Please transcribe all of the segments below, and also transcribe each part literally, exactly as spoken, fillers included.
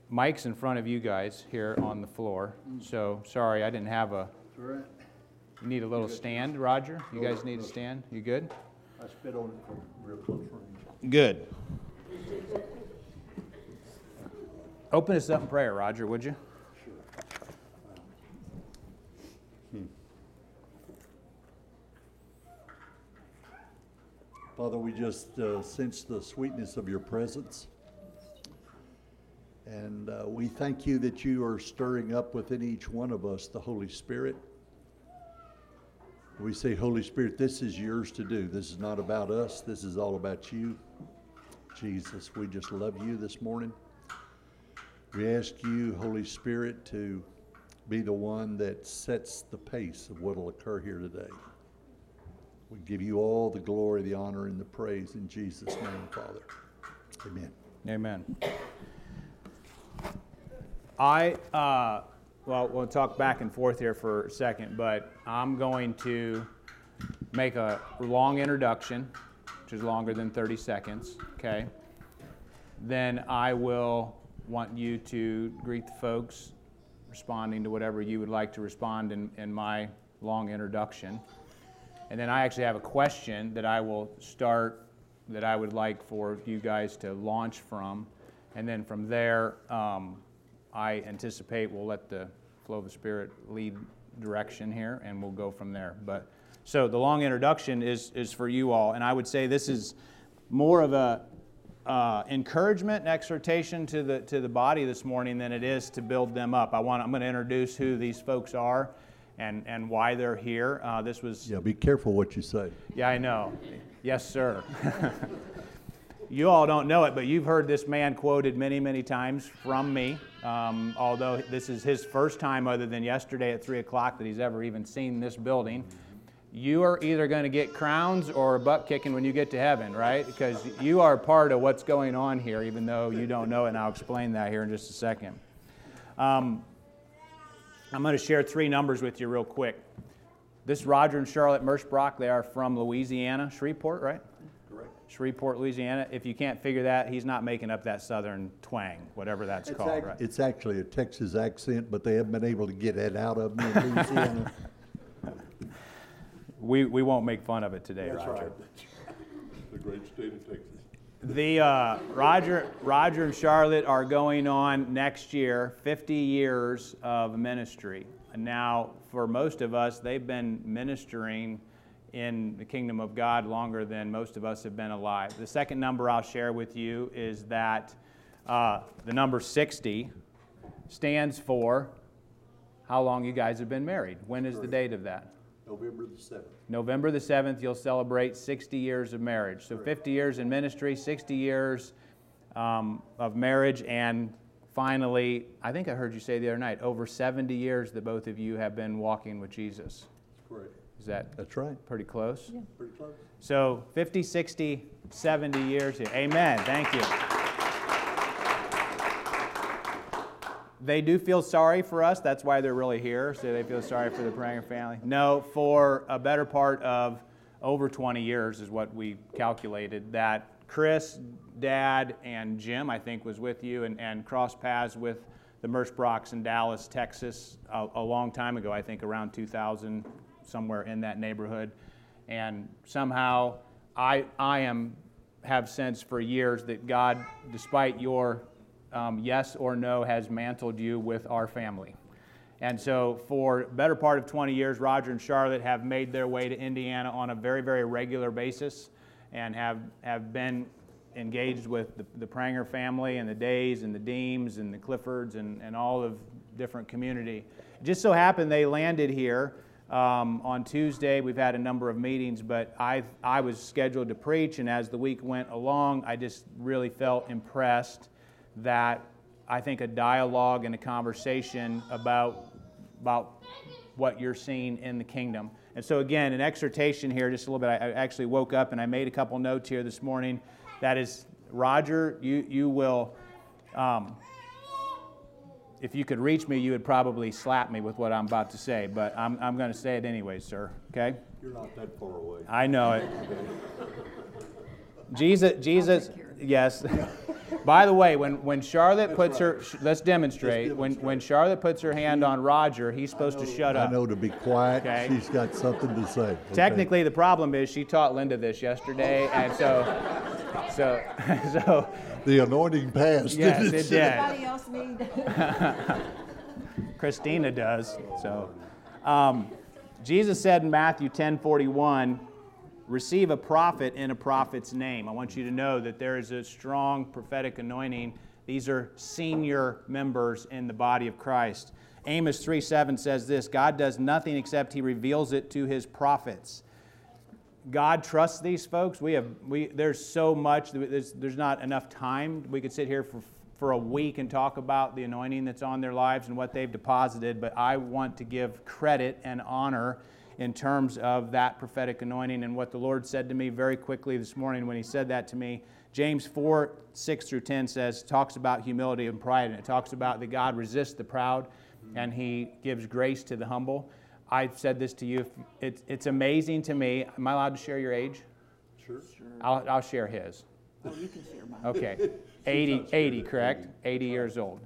mic's in front of you guys here on the floor. So sorry, I didn't have a. All right. You need a little stand, Roger? You guys need a stand? You good? I spit on it from real close range. Good. Open us up in prayer, Roger, would you? Sure. Hmm. Father, we just uh, sense the sweetness of your presence. And uh, we thank you that you are stirring up within each one of us the Holy Spirit. We say, Holy Spirit, this is yours to do. This is not about us. This is all about you. Jesus, we just love you this morning. We ask you, Holy Spirit, to be the one that sets the pace of what will occur here today. We give you all the glory, the honor, and the praise in Jesus' name, Father. Amen. Amen. I, uh, well, we'll talk back and forth here for a second, but I'm going to make a long introduction, which is longer than thirty seconds, okay? Then I will want you to greet the folks, responding to whatever you would like to respond in, in my long introduction. And then I actually have a question that I will start, that I would like for you guys to launch from. And then from there, um, I anticipate we'll let the flow of the Spirit lead direction here, and we'll go from there. But so the long introduction is is for you all, and I would say this is more of a uh, encouragement and exhortation to the to the body this morning than it is to build them up. I want I'm going to introduce who these folks are, and and why they're here. Uh, this was Yeah, be careful what you say. Yeah, I know. Yes, sir. You all don't know it, but you've heard this man quoted many, many times from me, um, although this is his first time other than yesterday at three o'clock that he's ever even seen this building. You are either going to get crowns or butt kicking when you get to heaven, right? Because you are part of what's going on here, even though you don't know it, and I'll explain that here in just a second. Um, I'm going to share three numbers with you real quick. This Roger and Charlotte Merschbrock, they are from Louisiana, Shreveport, right? Shreveport, Louisiana. If you can't figure that, he's not making up that southern twang, whatever that's It's called, ac- right? It's actually a Texas accent, but they haven't been able to get it out of me in Louisiana. We we won't make fun of it today, That's Roger. right. The great state of Texas. The uh, Roger Roger and Charlotte are going on next year fifty years of ministry. And now, for most of us, they've been ministering in the kingdom of God longer than most of us have been alive. The second number I'll share with you is that uh, the number sixty stands for how long you guys have been married. When is the date of that? November the seventh. November the seventh, you'll celebrate sixty years of marriage. So fifty years in ministry, sixty years um, of marriage, and finally, I think I heard you say the other night, over seventy years that both of you have been walking with Jesus. That's correct. Is that That's right. pretty close? Yeah. Pretty close. So fifty, sixty, seventy years here. Amen. Thank you. They do feel sorry for us. That's why they're really here. So they feel sorry for the Pranger family. No, for a better part of over twenty years is what we calculated, that Chris, Dad, and Jim, I think, was with you and, and crossed paths with the Merschbrocks in Dallas, Texas, a, a long time ago, I think around two thousand, somewhere in that neighborhood. And somehow I, I am have sensed for years that God, despite your um, yes or no, has mantled you with our family. And so for the better part of twenty years, Roger and Charlotte have made their way to Indiana on a very, very regular basis and have, have been engaged with the, the Pranger family and the Days and the Deems and the Cliffords and, and all of different community. It just so happened they landed here um, on Tuesday. We've had a number of meetings, but I I was scheduled to preach, and as the week went along, I just really felt impressed that I think a dialogue and a conversation about about what you're seeing in the kingdom. And so again, an exhortation here, just a little bit. I actually woke up and I made a couple notes here this morning. That is, Roger, you you will, um, if you could reach me, you would probably slap me with what I'm about to say, but I'm I'm going to say it anyway, sir. Okay? You're not that far away. I know it. Jesus, Jesus, yes. By the way, when, when Charlotte puts her, sh- let's demonstrate. When when Charlotte puts her hand on Roger, he's supposed to shut I up. know to be quiet. Okay. She's got something to say. Okay. Technically, the problem is she taught Linda this yesterday, and so, so, so. The anointing passed. Yes, didn't it did. Anybody else need? Christina does. So, um, Jesus said in Matthew ten forty-one, receive a prophet in a prophet's name. I want you to know that there is a strong prophetic anointing. These are senior members in the body of Christ. Amos three seven says this, God does nothing except he reveals it to his prophets. God trusts these folks. We have, we, there's so much, there's, there's not enough time. We could sit here for, for a week and talk about the anointing that's on their lives and what they've deposited, but I want to give credit and honor in terms of that prophetic anointing and what the Lord said to me very quickly this morning when he said that to me. James four, six through ten says, talks about humility and pride, and it talks about that God resists the proud and he gives grace to the humble. I've said this to you. It's, it's amazing to me. Am I allowed to share your age? Sure. I'll, I'll share his. Oh, you can share mine. Okay. eighty, eighty, correct? eighty years old.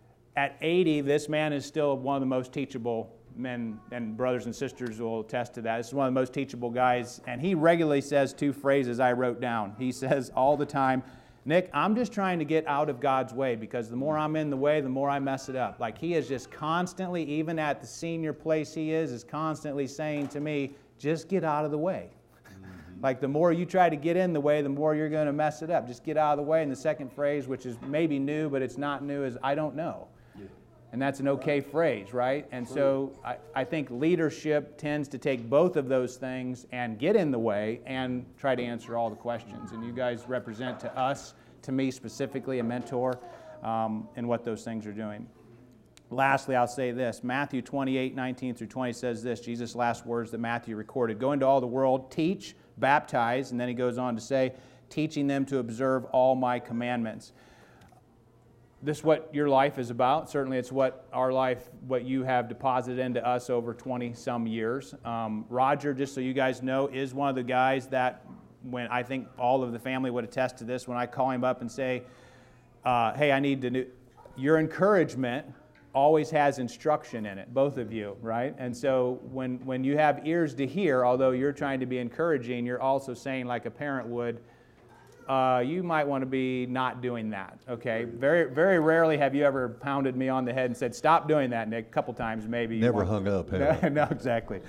At eighty, this man is still one of the most teachable men, and brothers and sisters will attest to that. This is one of the most teachable guys, and he regularly says two phrases I wrote down. He says all the time, Nick, I'm just trying to get out of God's way because the more I'm in the way, the more I mess it up. Like he is just constantly, even at the senior place he is, is constantly saying to me, just get out of the way. Mm-hmm. Like the more you try to get in the way, the more you're going to mess it up. Just get out of the way. And the second phrase, which is maybe new, but it's not new, is I don't know. Yeah. And that's an okay phrase, right? And so I, I think leadership tends to take both of those things and get in the way and try to answer all the questions. And you guys represent to us, to me specifically, a mentor um, in what those things are doing. Lastly, I'll say this. Matthew twenty-eight, nineteen through twenty says this, Jesus' last words that Matthew recorded. Go into all the world, teach, baptize, and then he goes on to say, teaching them to observe all my commandments. This is what your life is about. Certainly it's what our life, what you have deposited into us over twenty-some years. Um, Roger, just so you guys know, is one of the guys that when I think all of the family would attest to this, when I call him up and say, uh, hey, I need to do, your encouragement always has instruction in it, both of you, right? And so when, when you have ears to hear, although you're trying to be encouraging, you're also saying like a parent would, Uh, you might want to be not doing that, okay? Very very rarely have you ever pounded me on the head and said, stop doing that, Nick. A couple times maybe. Never hung up, have I? No, exactly.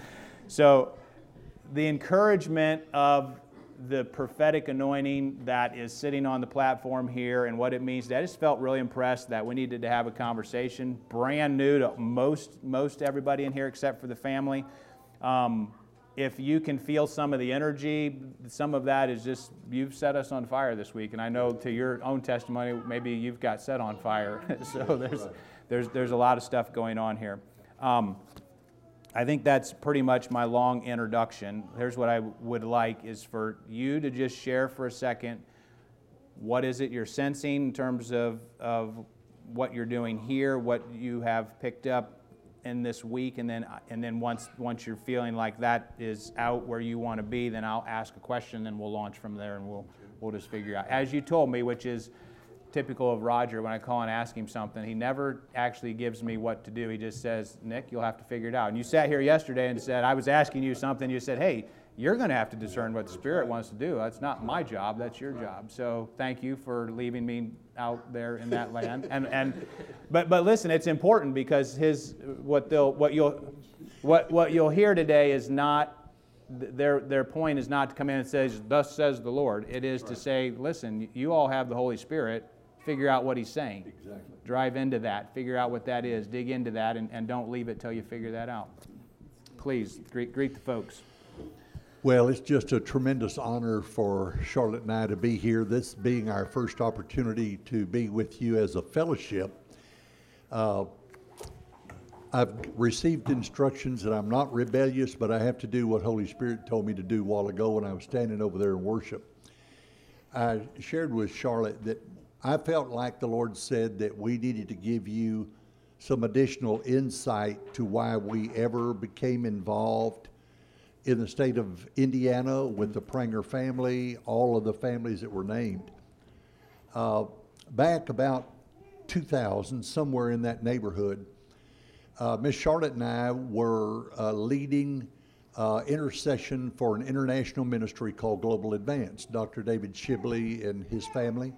So the encouragement of the prophetic anointing that is sitting on the platform here and what it means, I just felt really impressed that we needed to have a conversation, brand new to most, most everybody in here except for the family. Um, If you can feel some of the energy, some of that is just, you've set us on fire this week. And I know to your own testimony, maybe you've got set on fire. So there's, there's, there's a lot of stuff going on here. Um, I think that's pretty much my long introduction. Here's what I would like is for you to just share for a second, what is it you're sensing in terms of, of what you're doing here, what you have picked up in this week, and then and then once once you're feeling like that is out where you want to be, then I'll ask a question, and we'll launch from there, and we'll we'll just figure out. As you told me, which is typical of Roger, when I call and ask him something, he never actually gives me what to do. He just says, Nick, you'll have to figure it out. And you sat here yesterday and said, I was asking you something, you said, hey, you're going to have to discern what the Spirit wants to do. That's not my job, that's your job. So thank you for leaving me out there in that land. And and but but listen, it's important because his what they'll what you'll what what you'll hear today is not their their point is not to come in and say, thus says the Lord. It is to say, listen, you all have the Holy Spirit. Figure out what he's saying. Exactly. Drive into that. Figure out what that is. Dig into that, and, and don't leave it till you figure that out. Please greet greet the folks. Well, it's just a tremendous honor for Charlotte and I to be here, this being our first opportunity to be with you as a fellowship. Uh, I've received instructions that I'm not rebellious, but I have to do what Holy Spirit told me to do a while ago when I was standing over there in worship. I shared with Charlotte that I felt like the Lord said that we needed to give you some additional insight to why we ever became involved in the state of Indiana with the Pranger family, all of the families that were named. Uh, back about two thousand, somewhere in that neighborhood, uh, Miss Charlotte and I were uh, leading uh, intercession for an international ministry called Global Advance, Doctor David Shibley and his family.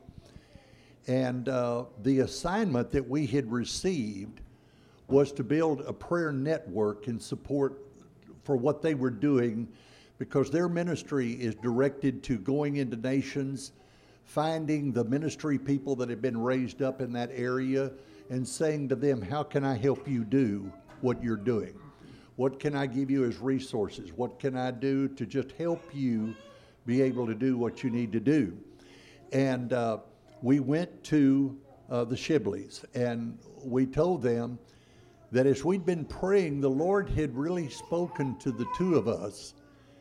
And uh, the assignment that we had received was to build a prayer network in support for what they were doing, because their ministry is directed to going into nations, finding the ministry people that have been raised up in that area and saying to them, how can I help you do what you're doing? What can I give you as resources? What can I do to just help you be able to do what you need to do? And uh, we went to uh, the Shibleys, and we told them that as we'd been praying, the Lord had really spoken to the two of us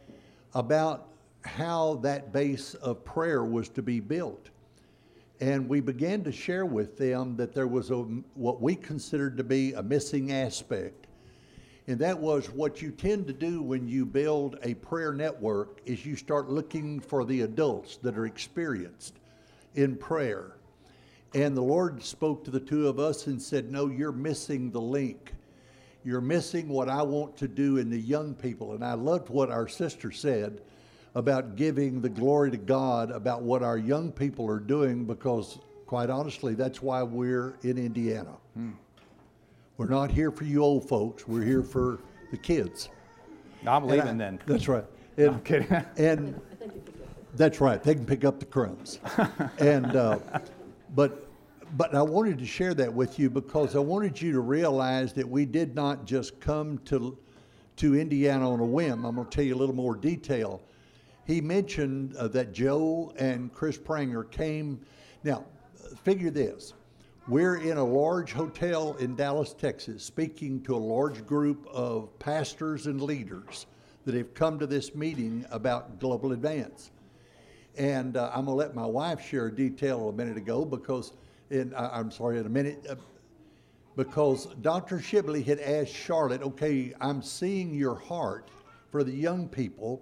about how that base of prayer was to be built. And we began to share with them that there was a, what we considered to be a missing aspect. And that was what you tend to do when you build a prayer network is you start looking for the adults that are experienced in prayer. And the Lord spoke to the two of us and said, no, you're missing the link. You're missing what I want to do in the young people. And I loved what our sister said about giving the glory to God about what our young people are doing, because quite honestly, that's why we're in Indiana. Hmm. We're not here for you old folks. We're here for the kids. I'm leaving I, then. That's right. And, No, I'm kidding. And that's right. They can pick up the crumbs. and uh, but but I wanted to share that with you because I wanted you to realize that we did not just come to to Indiana on a whim. I'm going to tell you a little more detail. He mentioned uh, that Joe and Chris Pranger came. Now, figure this. We're in a large hotel in Dallas, Texas, speaking to a large group of pastors and leaders that have come to this meeting about Global Advance. And uh, I'm going to let my wife share a detail a minute ago because, in, uh, I'm sorry, in a minute, uh, because Doctor Shibley had asked Charlotte, okay, I'm seeing your heart for the young people.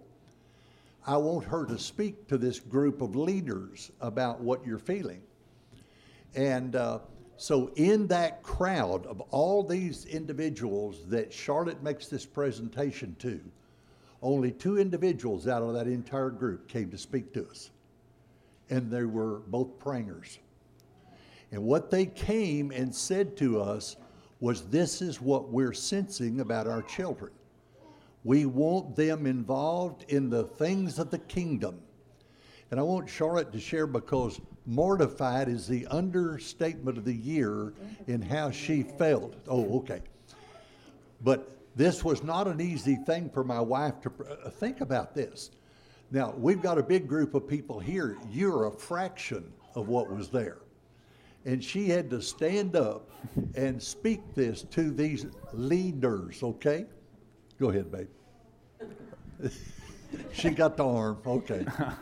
I want her to speak to this group of leaders about what you're feeling. And uh, so in that crowd of all these individuals that Charlotte makes this presentation to, only two individuals out of that entire group came to speak to us. And they were both prangers. And what they came and said to us was, this is what we're sensing about our children. We want them involved in the things of the kingdom. And I want Charlotte to share, because mortified is the understatement of the year in how she felt. Oh, okay. But this was not an easy thing for my wife to uh, think about this. Now, we've got a big group of people here. You're a fraction of what was there. And she had to stand up and speak this to these leaders, okay? Go ahead, babe. She got the arm, okay.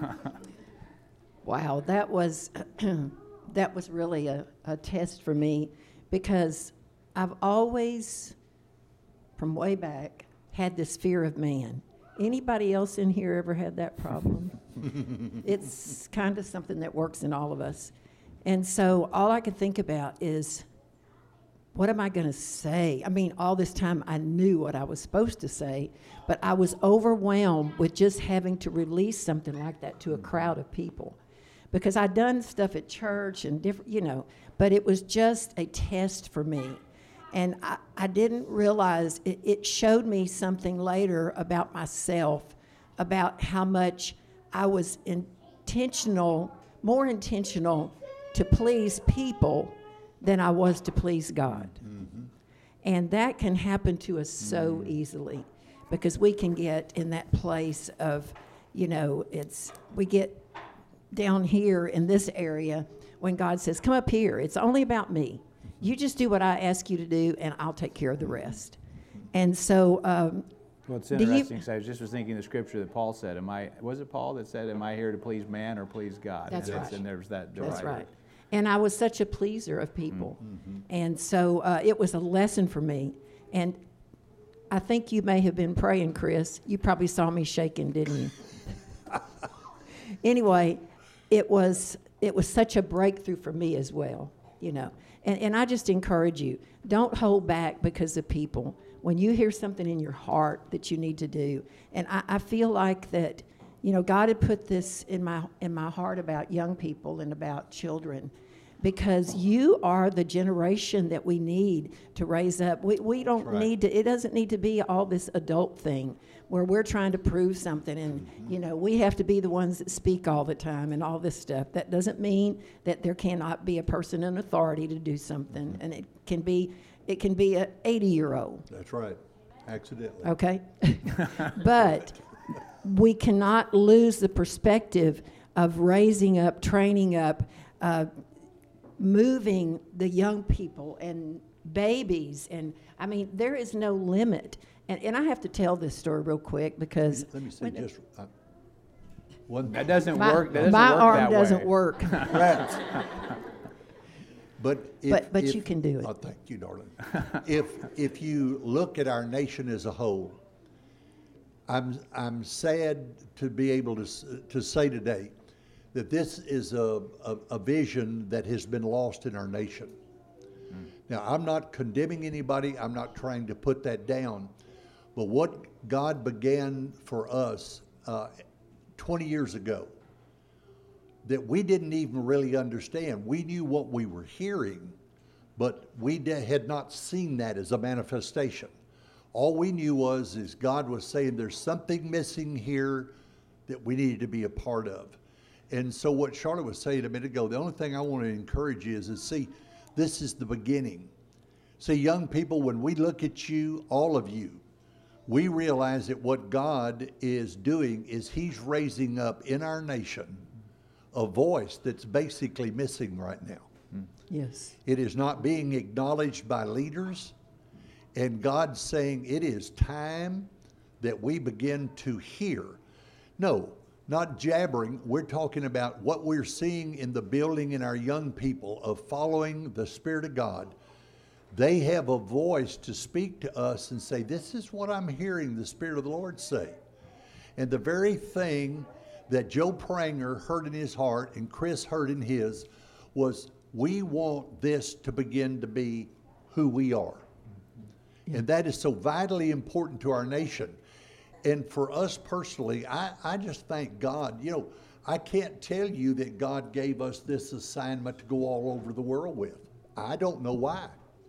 Wow, that was that was really a, a test for me, because I've always, from way back, had this fear of man. Anybody else in here ever had that problem? It's kind of something that works in all of us. And so all I could think about is, what am I going to say? I mean, all this time I knew what I was supposed to say, but I was overwhelmed with just having to release something like that to a crowd of people. Because I'd done stuff at church and different, you know, but it was just a test for me. And I, I didn't realize, it, it showed me something later about myself, about how much I was intentional, more intentional to please people than I was to please God. Mm-hmm. And that can happen to us so mm-hmm. easily, because we can get in that place of, you know, it's, we get down here in this area when God says, come up here, it's only about me. You just do what I ask you to do, and I'll take care of the rest. And so, um, well, it's interesting. So I just was thinking the scripture that Paul said. Am I? Was it Paul that said, "Am I here to please man or please God?" That's and right. And there's that divider. That's right. And I was such a pleaser of people, mm-hmm. and so uh, it was a lesson for me. And I think you may have been praying, Chris. You probably saw me shaking, didn't you? Anyway, it was. it was such a breakthrough for me as well, you know. And, and I just encourage you, don't hold back because of people. When you hear something in your heart that you need to do, and I, I feel like that, you know, God had put this in my in my heart about young people and about children, because you are the generation that we need to raise up. We we don't right. need to. It doesn't need to be all this adult thing where we're trying to prove something, and mm-hmm. you know, we have to be the ones that speak all the time and all this stuff. That doesn't mean that there cannot be a person in authority to do something, mm-hmm. and it can be it can be an eighty-year-old. That's right. Accidentally. Okay, but we cannot lose the perspective of raising up, training up, uh, moving the young people and babies. And I mean, there is no limit. And, and I have to tell this story real quick because Let me say just uh, one. That doesn't my, work. That doesn't my work arm that doesn't way. work. But if, But- but if- you can do it. Oh, thank you, darling. if if you look at our nation as a whole, I'm I'm sad to be able to s- to say today that this is a, a, a vision that has been lost in our nation. Mm. Now, I'm not condemning anybody. I'm not trying to put that down. But what God began for us uh, twenty years ago, that we didn't even really understand. We knew what we were hearing, but we de- had not seen that as a manifestation. All we knew was is God was saying there's something missing here that we needed to be a part of. And so what Charlotte was saying a minute ago, the only thing I want to encourage you is to see, this is the beginning. See, young people, when we look at you, all of you, we realize that what God is doing is he's raising up in our nation a voice that's basically missing right now. Yes. It is not being acknowledged by leaders, and God's saying it is time that we begin to hear. No, not jabbering. We're talking about what we're seeing in the building in our young people of following the Spirit of God. They have a voice to speak to us and say, this is what I'm hearing the Spirit of the Lord say. And the very thing that Joe Pranger heard in his heart and Chris heard in his was, we want this to begin to be who we are. Yeah. And that is so vitally important to our nation. And for us personally, I, I just thank God. You know, I can't tell you that God gave us this assignment to go all over the world with. I don't know why.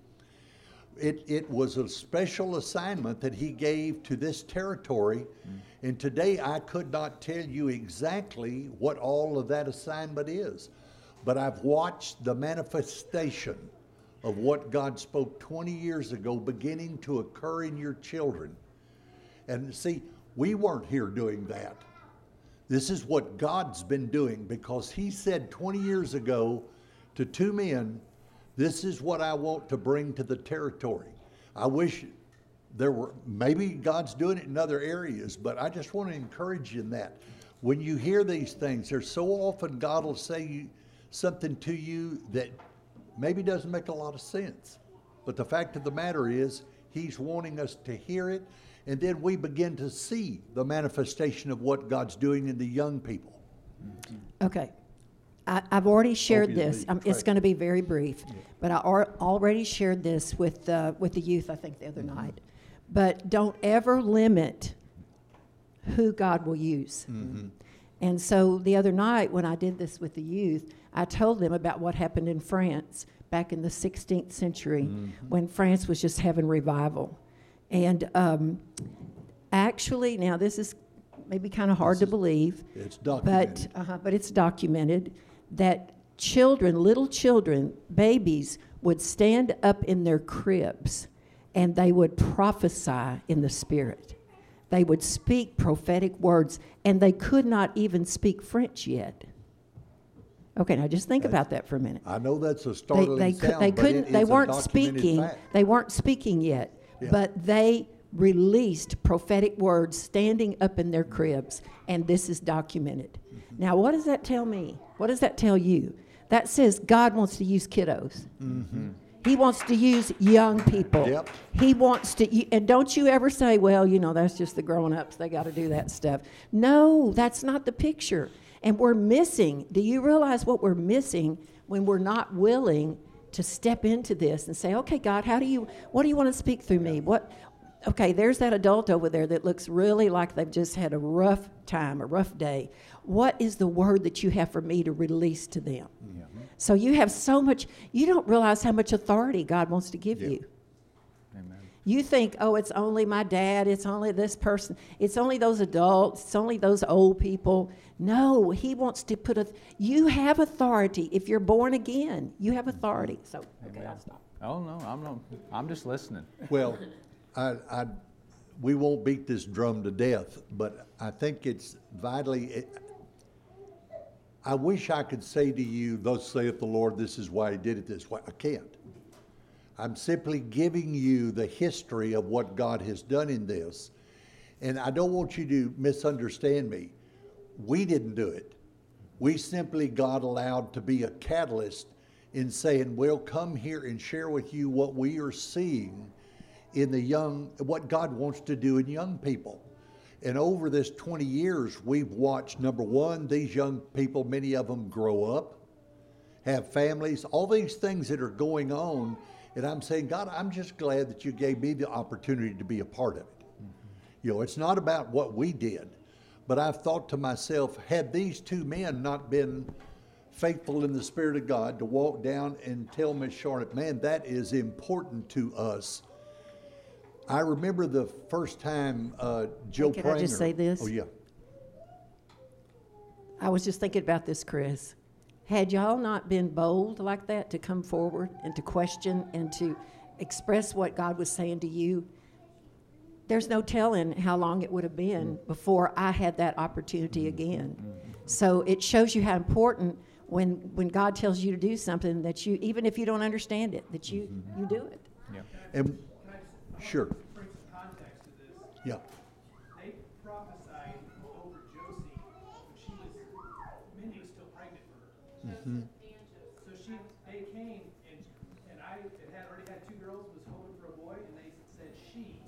It, it was a special assignment that he gave to this territory. Mm. And today I could not tell you exactly what all of that assignment is. But I've watched the manifestation of what God spoke twenty years ago beginning to occur in your children. And see, we weren't here doing that. This is what God's been doing, because he said twenty years ago to two men, this is what I want to bring to the territory. I wish there were, maybe God's doing it in other areas, but I just want to encourage you in that. When you hear these things, there's so often God will say something to you that maybe doesn't make a lot of sense. But the fact of the matter is, he's wanting us to hear it, and then we begin to see the manifestation of what God's doing in the young people. Okay. I, I've already shared Obviously, this. Um, right. it's going to be very brief, Yeah. but I ar- already shared this with uh, with the youth, I think, the other Mm-hmm. night. But don't ever limit who God will use. Mm-hmm. And so the other night when I did this with the youth, I told them about what happened in France back in the sixteenth century Mm-hmm. when France was just having revival. And um, actually, now this is maybe kind of hard This to is- believe, It's documented. but, uh, but it's documented that children, little children, babies, would stand up in their cribs and they would prophesy in the Spirit. They would speak prophetic words, and they could not even speak French yet. Okay, now just think That's- about that for a minute. I know that's a They, startling they, could, sound, they but couldn't. it They is a weren't documented speaking. fact. They weren't speaking yet, Yeah. but they released prophetic words standing up in their cribs, and this is documented. Mm-hmm. Now, what does that tell me? What does that tell you? That says God wants to use kiddos. Mm-hmm. He wants to use young people. Yep. He wants to, you- and don't you ever say, well, you know, that's just the grown-ups. They got to do that stuff. No, that's not the picture. And we're missing. Do you realize what we're missing when we're not willing to step into this and say, okay, God, how do you, what do you want to speak through me? What, okay, there's that adult over there that looks really like they've just had a rough time, a rough day. What is the word that you have for me to release to them? Yeah. So you have so much, you don't realize how much authority God wants to give Yeah. you. Amen. You think, oh, it's only my dad, it's only this person, it's only those adults, it's only those old people. No, he wants to put a, you have authority. If you're born again, you have authority. So, okay, Amen. I'll stop. Oh, no, I'm not, I'm just listening. Well, I, I, we won't beat this drum to death, but I think it's vitally, it, I wish I could say to you, thus saith the Lord, this is why he did it this way. I can't. I'm simply giving you the history of what God has done in this. And I don't want you to misunderstand me. We didn't do it. We simply got allowed to be a catalyst in saying, we'll come here and share with you what we are seeing in the young, what God wants to do in young people. And over this twenty years, we've watched, number one, these young people, many of them grow up, have families, all these things that are going on. And I'm saying, God, I'm just glad that you gave me the opportunity to be a part of it. Mm-hmm. You know, it's not about what we did, but I've thought to myself, had these two men not been faithful in the Spirit of God to walk down and tell Miss Charlotte, man, that is important to us. I remember the first time uh, Joe Hey, Pranger. can I just say this? Oh, yeah. I was just thinking about this, Chris. Had y'all not been bold like that to come forward and to question and to express what God was saying to you, there's no telling how long it would have been before I had that opportunity again. So it shows you how important when when God tells you to do something that you, even if you don't understand it, that you, you do it. Yeah. And sure. Bring some context to this. Yeah. They prophesied over Josie when she was, Mindy was still pregnant for her. So she, they came and, and I had already had two girls, was hoping for a boy, and they said she.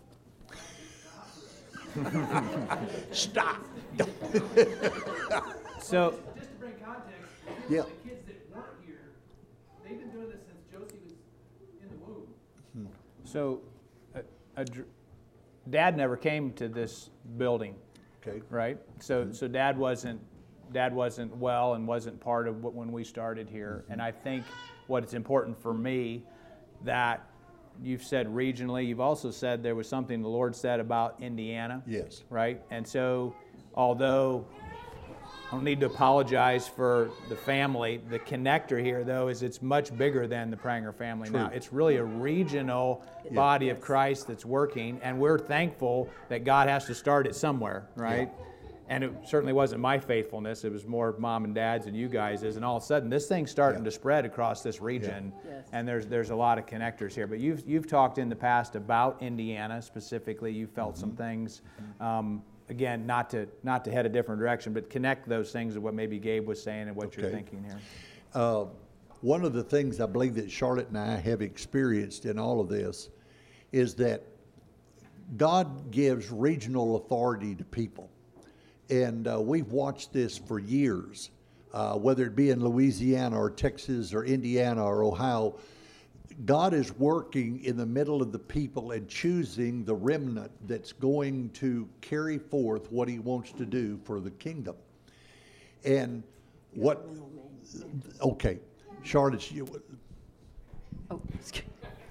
Stop. So, Just to bring context, Yeah. the kids that weren't here, they've been doing this since Josie was in the womb. so, a, a dr- Dad never came to this building, Okay. right? So, so Dad wasn't, Dad wasn't well and wasn't part of what, when we started here. And I think what it's important for me that you've said regionally, you've also said there was something the Lord said about Indiana. Yes. Right? And so, although I don't need to apologize for the family, the connector here, though, is it's much bigger than the Pranger family now. True. It's really a regional body of Christ that's working, and we're thankful that God has to start it somewhere, right? And it certainly wasn't my faithfulness. It was more Mom and Dad's and you guys'. And all of a sudden, this thing's starting Yeah. to spread across this region. Yes. And there's there's a lot of connectors here. But you've you've talked in the past about Indiana specifically. You felt some things. Um, again, not to not to head a different direction, but connect those things to what maybe Gabe was saying and what you're Okay. thinking here. Uh, one of the things I believe that Charlotte and I have experienced in all of this is that God gives regional authority to people. And uh, we've watched this for years, uh, whether it be in Louisiana or Texas or Indiana or Ohio. God is working in the middle of the people and choosing the remnant that's going to carry forth what he wants to do for the kingdom. And what, okay, Charlotte, you, Oh, excuse-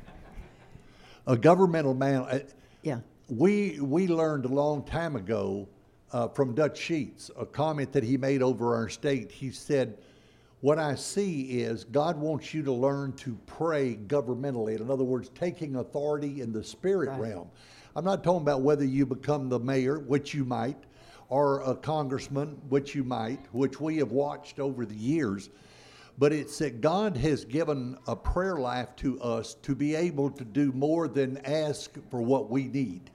a governmental man, uh, yeah. we, we learned a long time ago uh, from Dutch Sheets, a comment that he made over our state. He said, what I see is God wants you to learn to pray governmentally. In other words, taking authority in the spirit Right. realm. I'm not talking about whether you become the mayor, which you might, or a congressman, which you might, which we have watched over the years. But it's that God has given a prayer life to us to be able to do more than ask for what we need.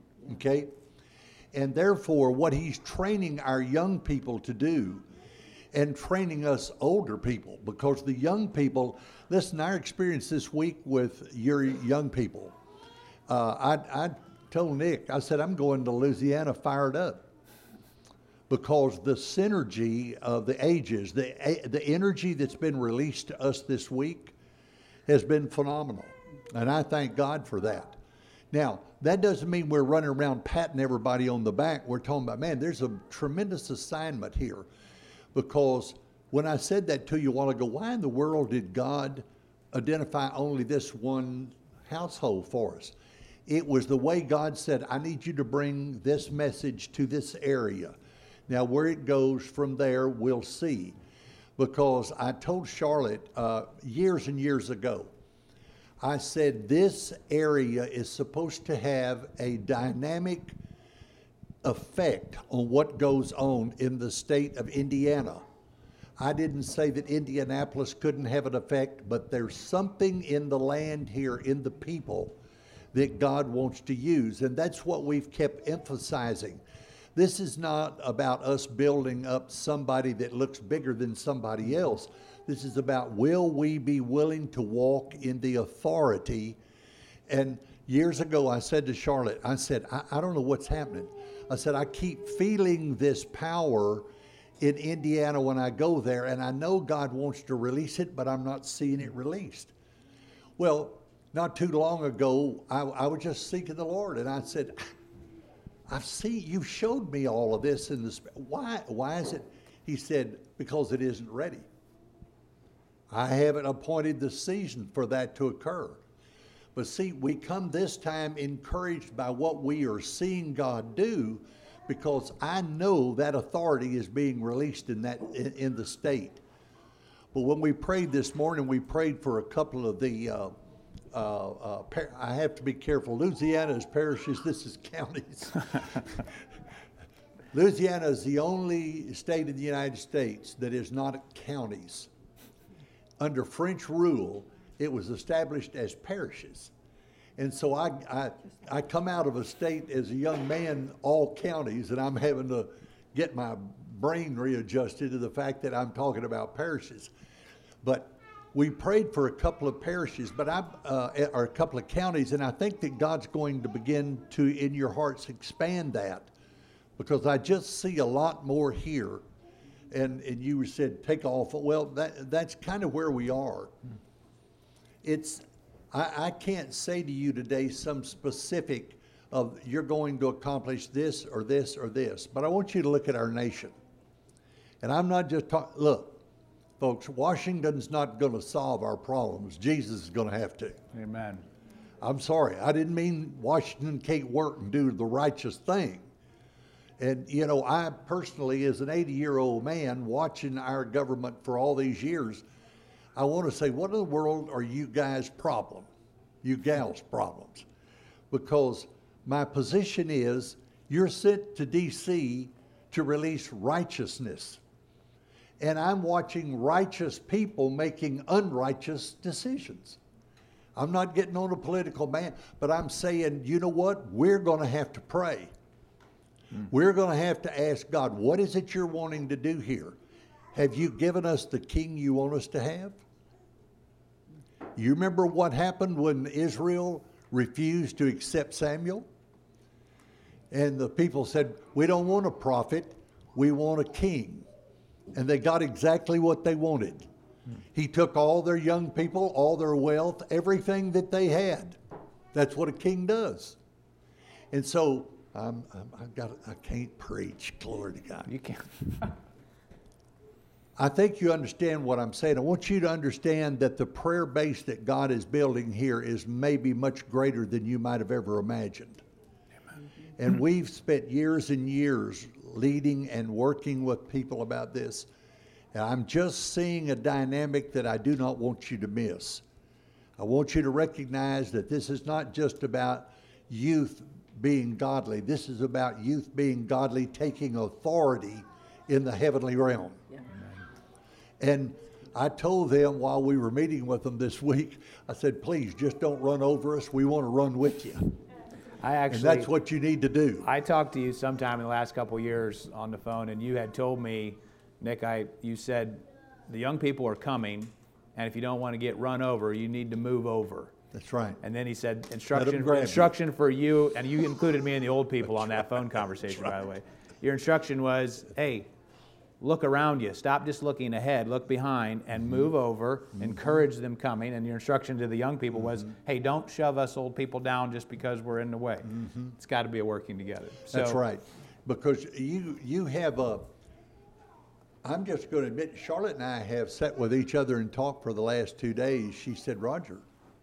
Okay? And therefore, what he's training our young people to do, and training us older people, because the young people, listen, our experience this week with your young people, uh, I, I told Nick, I said, I'm going to Louisiana fired up, because the synergy of the ages, the, the energy that's been released to us this week has been phenomenal. And I thank God for that. Now, that doesn't mean we're running around patting everybody on the back. We're talking about, man, there's a tremendous assignment here. Because when I said that to you a while ago, why in the world did God identify only this one household for us? It was the way God said, I need you to bring this message to this area. Now, where it goes from there, we'll see. Because I told Charlotte uh, years and years ago, I said this area is supposed to have a dynamic effect on what goes on in the state of Indiana. I didn't say that Indianapolis couldn't have an effect, but there's something in the land here, in the people, that God wants to use. And that's what we've kept emphasizing. This is not about us building up somebody that looks bigger than somebody else. This is about, will we be willing to walk in the authority? And years ago, I said to Charlotte, I said, I, I don't know what's happening. I said, I keep feeling this power in Indiana when I go there, and I know God wants to release it, but I'm not seeing it released. Well, not too long ago, I, I was just seeking the Lord, and I said, I've seen, you showed me all of this in this. Why, why is it? He said, because it isn't ready. I haven't appointed the season for that to occur. But see, we come this time encouraged by what we are seeing God do, because I know that authority is being released in that in, in the state. But when we prayed this morning, we prayed for a couple of the, uh, uh, uh, par- I have to be careful. Louisiana is parishes, this is counties. Louisiana is the only state in the United States that is not counties. Under French rule, it was established as parishes. And so I, I, I come out of a state as a young man, all counties, and I'm having to get my brain readjusted to the fact that I'm talking about parishes. But we prayed for a couple of parishes, but I, uh, or a couple of counties, and I think that God's going to begin to, in your hearts, expand that, because I just see a lot more here. And, and you said, take off. Well, that, that's kind of where we are. It's, I, I can't say to you today some specific of you're going to accomplish this or this or this, but I want you to look at our nation. And I'm not just talking, look, folks, Washington's not going to solve our problems. Jesus is going to have to. Amen. I'm sorry. I didn't mean Washington can't work and do the righteous thing. And, you know, I personally, as an eighty-year-old man watching our government for all these years, I want to say, what in the world are you guys' problem? You gals' problems? Because my position is, you're sent to D C to release righteousness. And I'm watching righteous people making unrighteous decisions. I'm not getting on a political man, but I'm saying, you know what? We're going to have to pray. We're going to have to ask God, what is it you're wanting to do here? Have you given us the king you want us to have? You remember what happened when Israel refused to accept Samuel? And the people said, we don't want a prophet, we want a king. And they got exactly what they wanted. He took all their young people, all their wealth, everything that they had. That's what a king does. And so, I'm, I'm, I've got, I can't preach, glory to God. You can't. I think you understand what I'm saying. I want you to understand that the prayer base that God is building here is maybe much greater than you might have ever imagined. Amen. And we've spent years and years leading and working with people about this. And I'm just seeing a dynamic that I do not want you to miss. I want you to recognize that this is not just about youth being godly. This is about youth being godly, taking authority in the heavenly realm. Yeah. And I told them while we were meeting with them this week, I said, please just don't run over us. We want to run with you. I actually, and that's what you need to do. I talked to you sometime in the last couple of years on the phone, and you had told me Nick, I you said the young people are coming, and if you don't want to get run over, you need to move over. That's right. And then he said, instruction, grab you. instruction for you, and you included me and the old people on that phone conversation, by the way. Your instruction was, hey, look around you. Stop just looking ahead. Look behind and Mm-hmm. move over. Mm-hmm. Encourage them coming. And your instruction to the young people was, Mm-hmm. hey, don't shove us old people down just because we're in the way. Mm-hmm. It's got to be a working together. So, That's right. Because you you have a, I'm just going to admit, Charlotte and I have sat with each other and talked for the last two days. She said, Roger,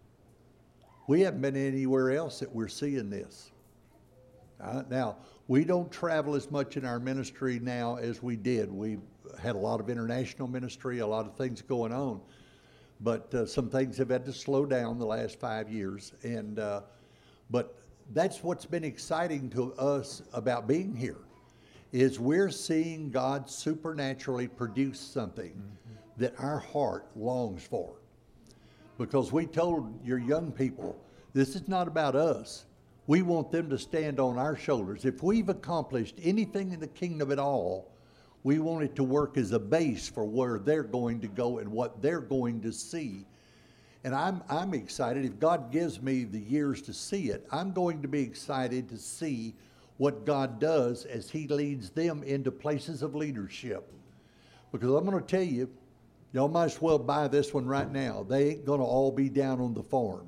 we haven't been anywhere else that we're seeing this. Uh, now, we don't travel as much in our ministry now as we did. We had a lot of international ministry, a lot of things going on. But uh, some things have had to slow down the last five years. And uh, but that's what's been exciting to us about being here, is we're seeing God supernaturally produce something mm-hmm. that our heart longs for. Because we told your young people, this is not about us. We want them to stand on our shoulders. If we've accomplished anything in the kingdom at all, we want it to work as a base for where they're going to go and what they're going to see. And I'm, I'm excited. If God gives me the years to see it, I'm going to be excited to see what God does as he leads them into places of leadership. Because I'm going to tell you, y'all might as well buy this one right now. They ain't going to all be down on the farm.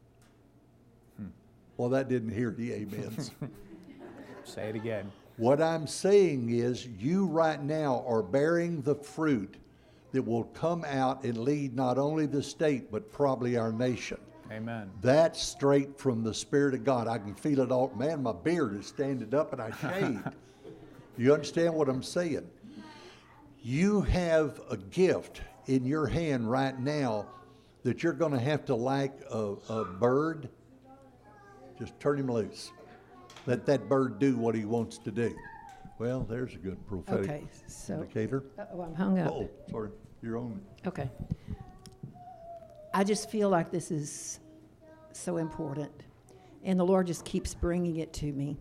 Hmm. Well, that didn't hear the amens. say it again. What I'm saying is you right now are bearing the fruit that will come out and lead not only the state, but probably our nation. Amen. That's straight from the Spirit of God. I can feel it all. Man, my beard is standing up and I shaved. You understand what I'm saying? You have a gift in your hand right now that you're going to have to, like a, a bird, just turn him loose. Let that bird do what he wants to do. Well, there's a good prophetic Okay, so, indicator. oh, I'm hung up. Oh, sorry. You're on. Okay. I just feel like this is so important. And the Lord just keeps bringing it to me.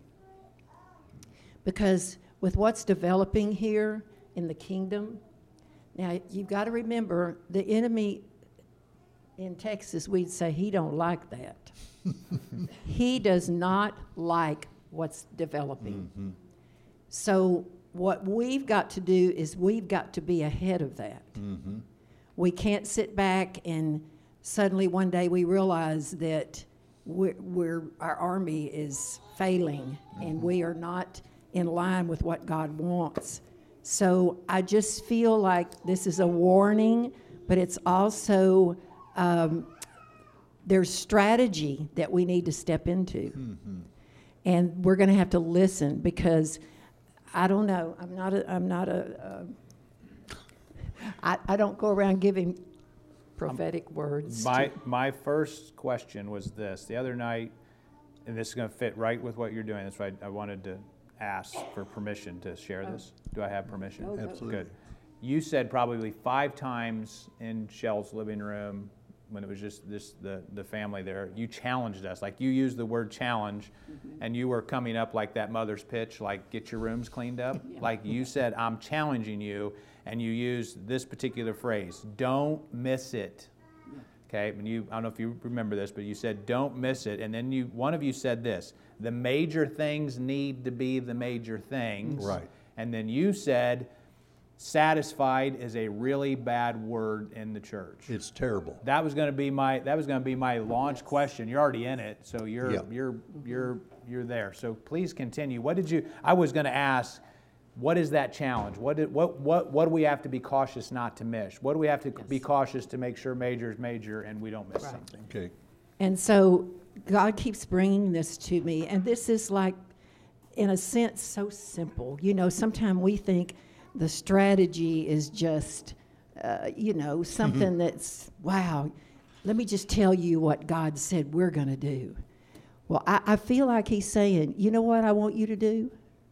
Because with what's developing here in the kingdom, now you've got to remember the enemy in Texas, we'd say he don't like that. He does not like what's developing. Mm-hmm. So what we've got to do is we've got to be ahead of that. Mm-hmm. We can't sit back and suddenly one day we realize that we're, we're, our army is failing mm-hmm. and we are not in line with what God wants. So I just feel like this is a warning, but it's also um, there's strategy that we need to step into. Mm-hmm. And we're going to have to listen because I don't know. I'm not a, I'm not a, uh, I, I don't go around giving prophetic um, words. My, to, my first question was this. The other night, and this is going to fit right with what you're doing. That's why I wanted to ask for permission to share this. Do I have permission? Oh, absolutely. Good. You said probably five times in Shell's living room when it was just this the, the family there, you challenged us. Like you used the word challenge, mm-hmm. and you were coming up like that mother's pitch, like get your rooms cleaned up. Yeah. Like you said, I'm challenging you, and you used this particular phrase, don't miss it. Yeah. Okay, and you, I don't know if you remember this, but you said don't miss it, and then you one of you said this, the major things need to be the major things. Right. And then you said, satisfied is a really bad word in the church. It's terrible. That was going to be my that was going to be my launch question. You're already in it, so you're yeah. you're you're you're there. So please continue. What did you? I was going to ask, what is that challenge? What did what what what do we have to be cautious not to miss? What do we have to yes. be cautious to make sure major is major and we don't miss right. something? Okay. And so God keeps bringing this to me, and this is like, in a sense, so simple. You know, sometimes we think the strategy is just, uh, you know, something mm-hmm. that's, wow, let me just tell you what God said we're going to do. Well, I, I feel like he's saying, you know what I want you to do?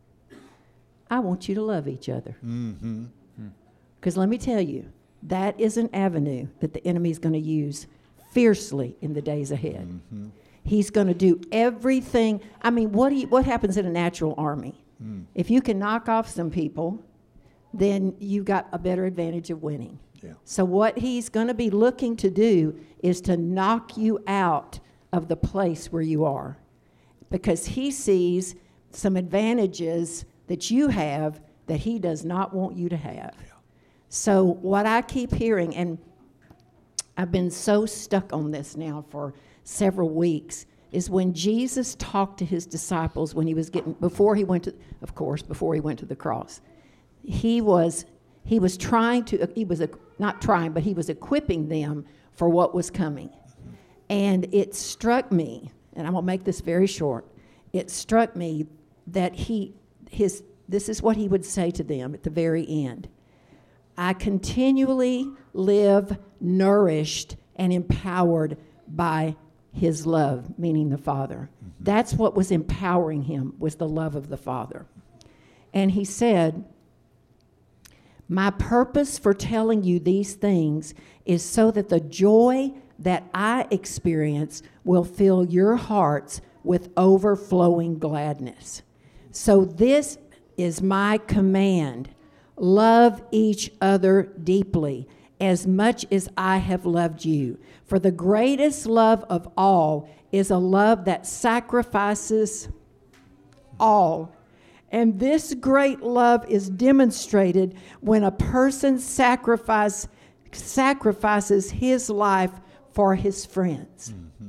I want you to love each other. Mm-hmm. Because let me tell you, that is an avenue that the enemy is going to use fiercely in the days ahead. Mm-hmm. He's going to do everything. I mean, what do you, what happens in a natural army? Mm. If you can knock off some people, then you've got a better advantage of winning. Yeah. So what he's going to be looking to do is to knock you out of the place where you are, because he sees some advantages that you have that he does not want you to have. Yeah. So what I keep hearing, and I've been so stuck on this now for several weeks, is when Jesus talked to his disciples when he was getting, before he went to, of course, before he went to the cross, he was he was trying to, he was, not trying, but he was equipping them for what was coming. And it struck me, and I'm going to make this very short, it struck me that he, his, this is what he would say to them at the very end. I continually live nourished and empowered by his love, meaning the Father. Mm-hmm. That's what was empowering him, was the love of the Father. And he said, my purpose for telling you these things is so that the joy that I experience will fill your hearts with overflowing gladness. So this is my command. Love each other deeply, as much as I have loved you. For the greatest love of all is a love that sacrifices all. And this great love is demonstrated when a person sacrifice, sacrifices his life for his friends. Mm-hmm.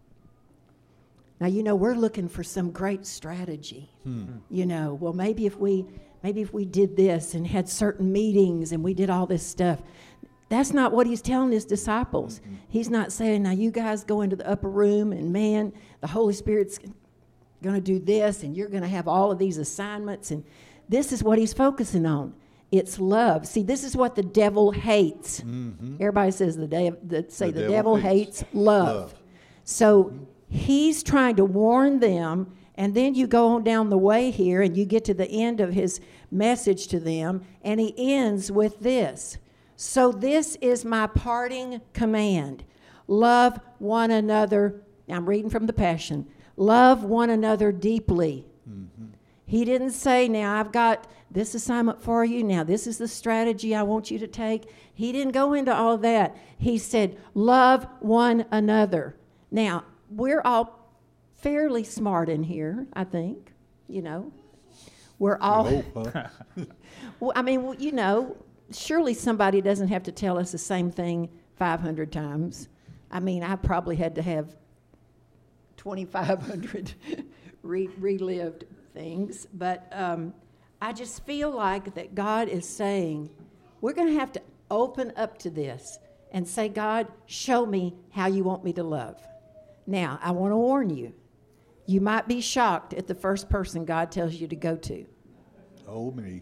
Now, you know, we're looking for some great strategy. Mm-hmm. You know, well, maybe if we maybe if we did this and had certain meetings and we did all this stuff. That's not what he's telling his disciples. Mm-hmm. He's not saying, now you guys go into the upper room and man, the Holy Spirit's going to do this and you're going to have all of these assignments. And this is what he's focusing on. It's love. See, this is what the devil hates. Mm-hmm. Everybody says the, de- the say the, the devil, devil hates, hates love. love. So mm-hmm. he's trying to warn them, and then you go on down the way here and you get to the end of his message to them, and he ends with this. So this is my parting command. Love one another. Now I'm reading from the Passion. Love one another deeply. Mm-hmm. He didn't say, now I've got this assignment for you. Now this is the strategy I want you to take. He didn't go into all that. He said, love one another. Now, we're all fairly smart in here, I think. You know, we're all, I hope, huh? Well, I mean, well, you know, surely somebody doesn't have to tell us the same thing five hundred times. I mean, I probably had to have twenty-five hundred re- relived things. But um, I just feel like that God is saying, we're going to have to open up to this and say, God, show me how you want me to love. Now, I want to warn you. You might be shocked at the first person God tells you to go to. Oh, me.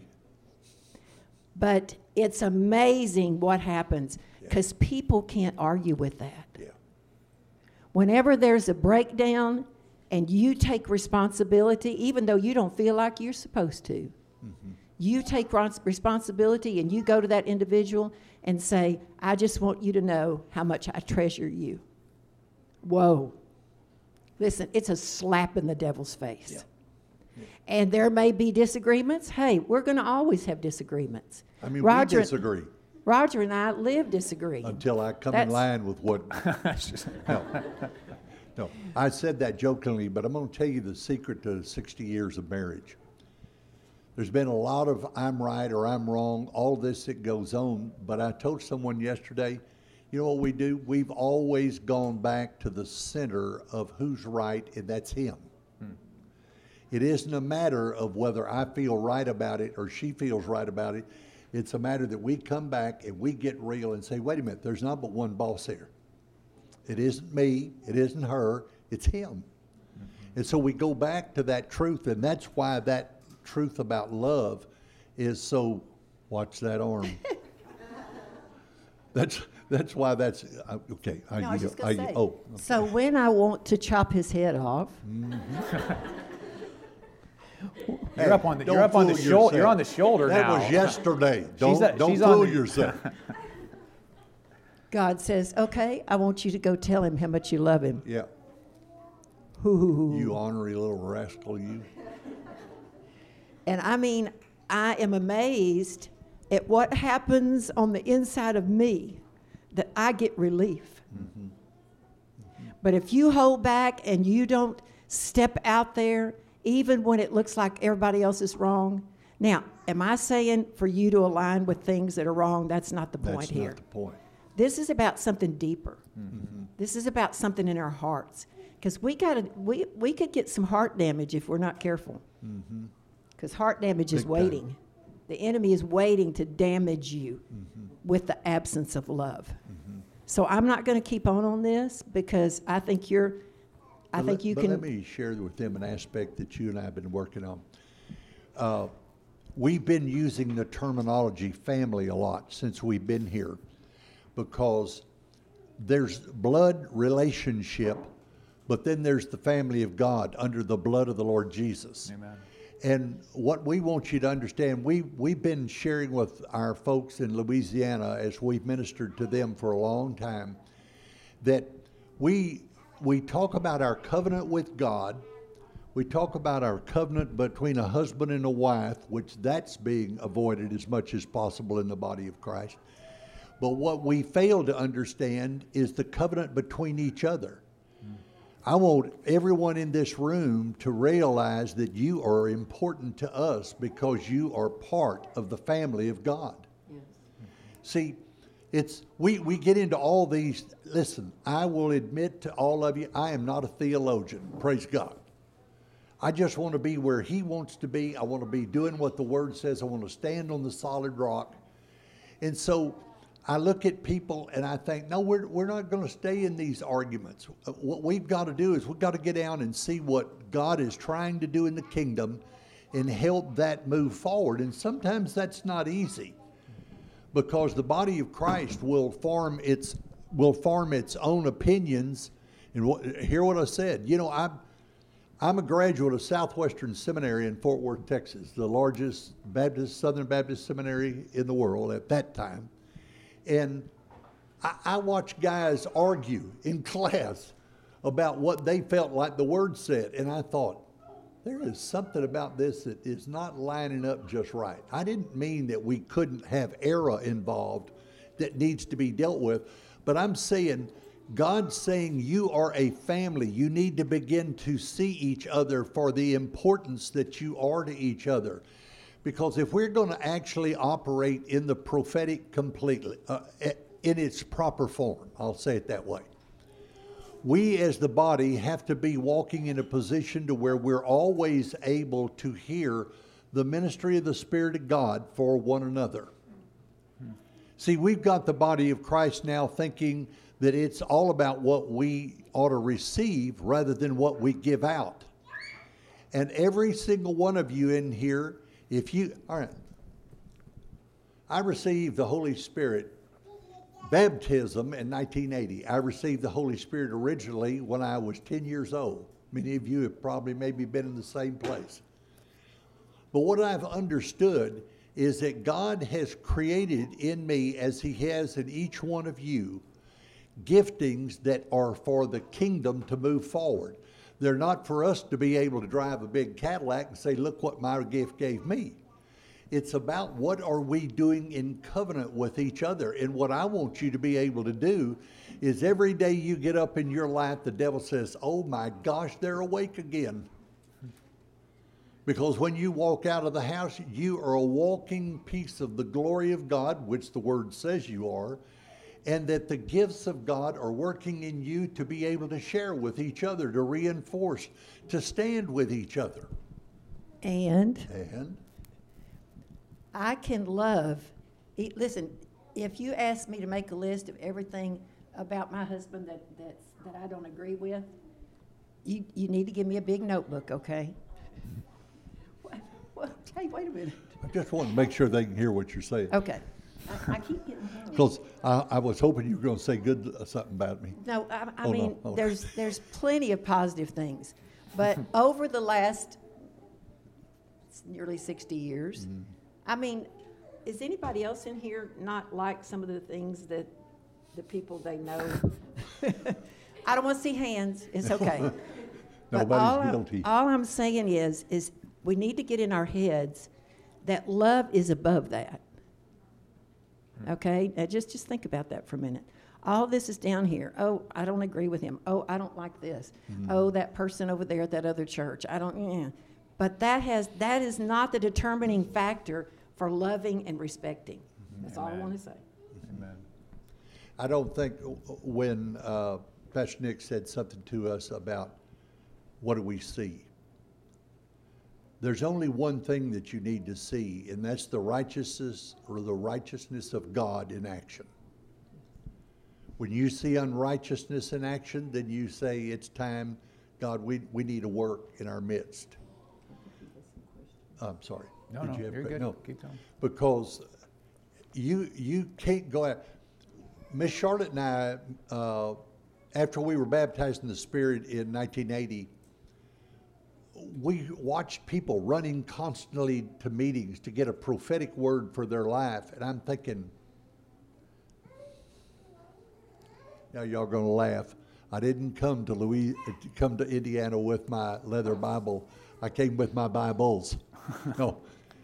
But it's amazing what happens because yeah. people can't argue with that. Yeah. Whenever there's a breakdown and you take responsibility, even though you don't feel like you're supposed to, mm-hmm. you take responsibility and you go to that individual and say, I just want you to know how much I treasure you. Whoa. Listen, it's a slap in the devil's face. Yeah. Yeah. And there may be disagreements. Hey, we're going to always have disagreements. I mean, Roger, we disagree. Roger and I live disagreeing. Until I come That's, in line with what... no. No, I said that jokingly, but I'm going to tell you the secret to sixty years of marriage. There's been a lot of I'm right or I'm wrong, all this that goes on, but I told someone yesterday, you know what we do? We've always gone back to the center of who's right, and that's him. Hmm. It isn't a matter of whether I feel right about it or she feels right about it. It's a matter that we come back and we get real and say, wait a minute, there's not but one boss here. It isn't me, it isn't her, it's him. Mm-hmm. And so we go back to that truth, and that's why that truth about love is so, watch that arm. that's that's why that's, uh, okay. I, no, I was you just know, going to I, say, oh, okay. So when I want to chop his head off. Mm-hmm. You're up on the, you're up on the shoulder, you're on the shoulder that now. That was yesterday. Don't, a, don't fool the, yourself. God says, okay, I want you to go tell him how much you love him. Yeah. Hoo-hoo-hoo. You ornery little rascal, you. And I mean, I am amazed at what happens on the inside of me that I get relief. Mm-hmm. Mm-hmm. But if you hold back and you don't step out there, even when it looks like everybody else is wrong. Now, am I saying for you to align with things that are wrong? That's not the point That's here. not the point. This is about something deeper. Mm-hmm. This is about something in our hearts. Because we got to, we, we could get some heart damage if we're not careful. Because mm-hmm. heart damage is Big waiting. time. The enemy is waiting to damage you Mm-hmm. with the absence of love. Mm-hmm. So I'm not going to keep on on this because I think you're, I But think let- you but can. let me share with them an aspect that you and I have been working on. Uh, we've been using the terminology family a lot since we've been here because there's blood relationship, but then there's the family of God under the blood of the Lord Jesus. Amen. And what we want you to understand, we, we've been sharing with our folks in Louisiana as we've ministered to them for a long time, that we, we talk about our covenant with God. We talk about our covenant between a husband and a wife, which that's being avoided as much as possible in the body of Christ. But what we fail to understand is the covenant between each other. I want everyone in this room to realize that you are important to us because you are part of the family of God. Yes. See, it's we, we get into all these. Listen, I will admit to all of you, I am not a theologian. Praise God. I just want to be where He wants to be. I want to be doing what the Word says. I want to stand on the solid rock. And so I look at people and I think, no, we're, we're not going to stay in these arguments. What we've got to do is we've got to get down and see what God is trying to do in the kingdom and help that move forward. And sometimes that's not easy because the body of Christ will form its, will form its own opinions. And what, hear what I said. You know, I'm, I'm a graduate of Southwestern Seminary in Fort Worth, Texas, the largest Baptist, Southern Baptist seminary in the world at that time. And I, I watched guys argue in class about what they felt like the Word said. And I thought, there is something about this that is not lining up just right. I didn't mean that we couldn't have error involved that needs to be dealt with. But I'm saying, God's saying you are a family. You need to begin to see each other for the importance that you are to each other. Because if we're going to actually operate in the prophetic completely, uh, in its proper form, I'll say it that way, we as the body have to be walking in a position to where we're always able to hear the ministry of the Spirit of God for one another. Hmm. See, we've got the body of Christ now thinking that it's all about what we ought to receive rather than what we give out. And every single one of you in here, if you, all right, I received the Holy Spirit baptism in nineteen eighty. I received the Holy Spirit originally when I was ten years old. Many of you have probably maybe been in the same place. But what I've understood is that God has created in me, as He has in each one of you, giftings that are for the kingdom to move forward. They're not for us to be able to drive a big Cadillac and say, look what my gift gave me. It's about what are we doing in covenant with each other. And what I want you to be able to do is every day you get up in your life, the devil says, oh my gosh, they're awake again. Because when you walk out of the house, you are a walking piece of the glory of God, which the Word says you are, and that the gifts of God are working in you to be able to share with each other, to reinforce, to stand with each other. And And I can love, e- listen, if you ask me to make a list of everything about my husband that, that's, that I don't agree with, you, you need to give me a big notebook, okay? Well, well, hey, wait a minute. I just want to make sure they can hear what you're saying. Okay. I, I keep getting hung. Because I, I was hoping you were going to say good uh, something about me. No, I, I Oh, no. mean, Oh. there's there's plenty of positive things, but over the last nearly sixty years, Mm-hmm. I mean, is anybody else in here not like some of the things that the people they know? I don't want to see hands. It's okay. But Nobody's all I'm- guilty. all I'm saying is, is we need to get in our heads that love is above that. Okay? Now just, just think about that for a minute. All this is down here. Oh, I don't agree with him. Oh, I don't like this. Mm-hmm. Oh, that person over there at that other church. I don't, yeah. But that has that is not the determining factor for loving and respecting. That's Amen. All I want to say. Amen. I don't think when uh, Pastor Nick said something to us about what do we see, there's only one thing that you need to see, and that's the righteousness or the righteousness of God in action. When you see unrighteousness in action, then you say, it's time, God, we, we need to work in our midst. I'm sorry. No, Did no, you have you're que- good. No. Keep going. Because you you can't go out. Miss Charlotte and I, uh, after we were baptized in the Spirit in nineteen eighty, we watched people running constantly to meetings to get a prophetic word for their life. And I'm thinking, now y'all gonna laugh. I didn't come to Louis, come to Indiana with my leather Bible. I came with my Bibles. No.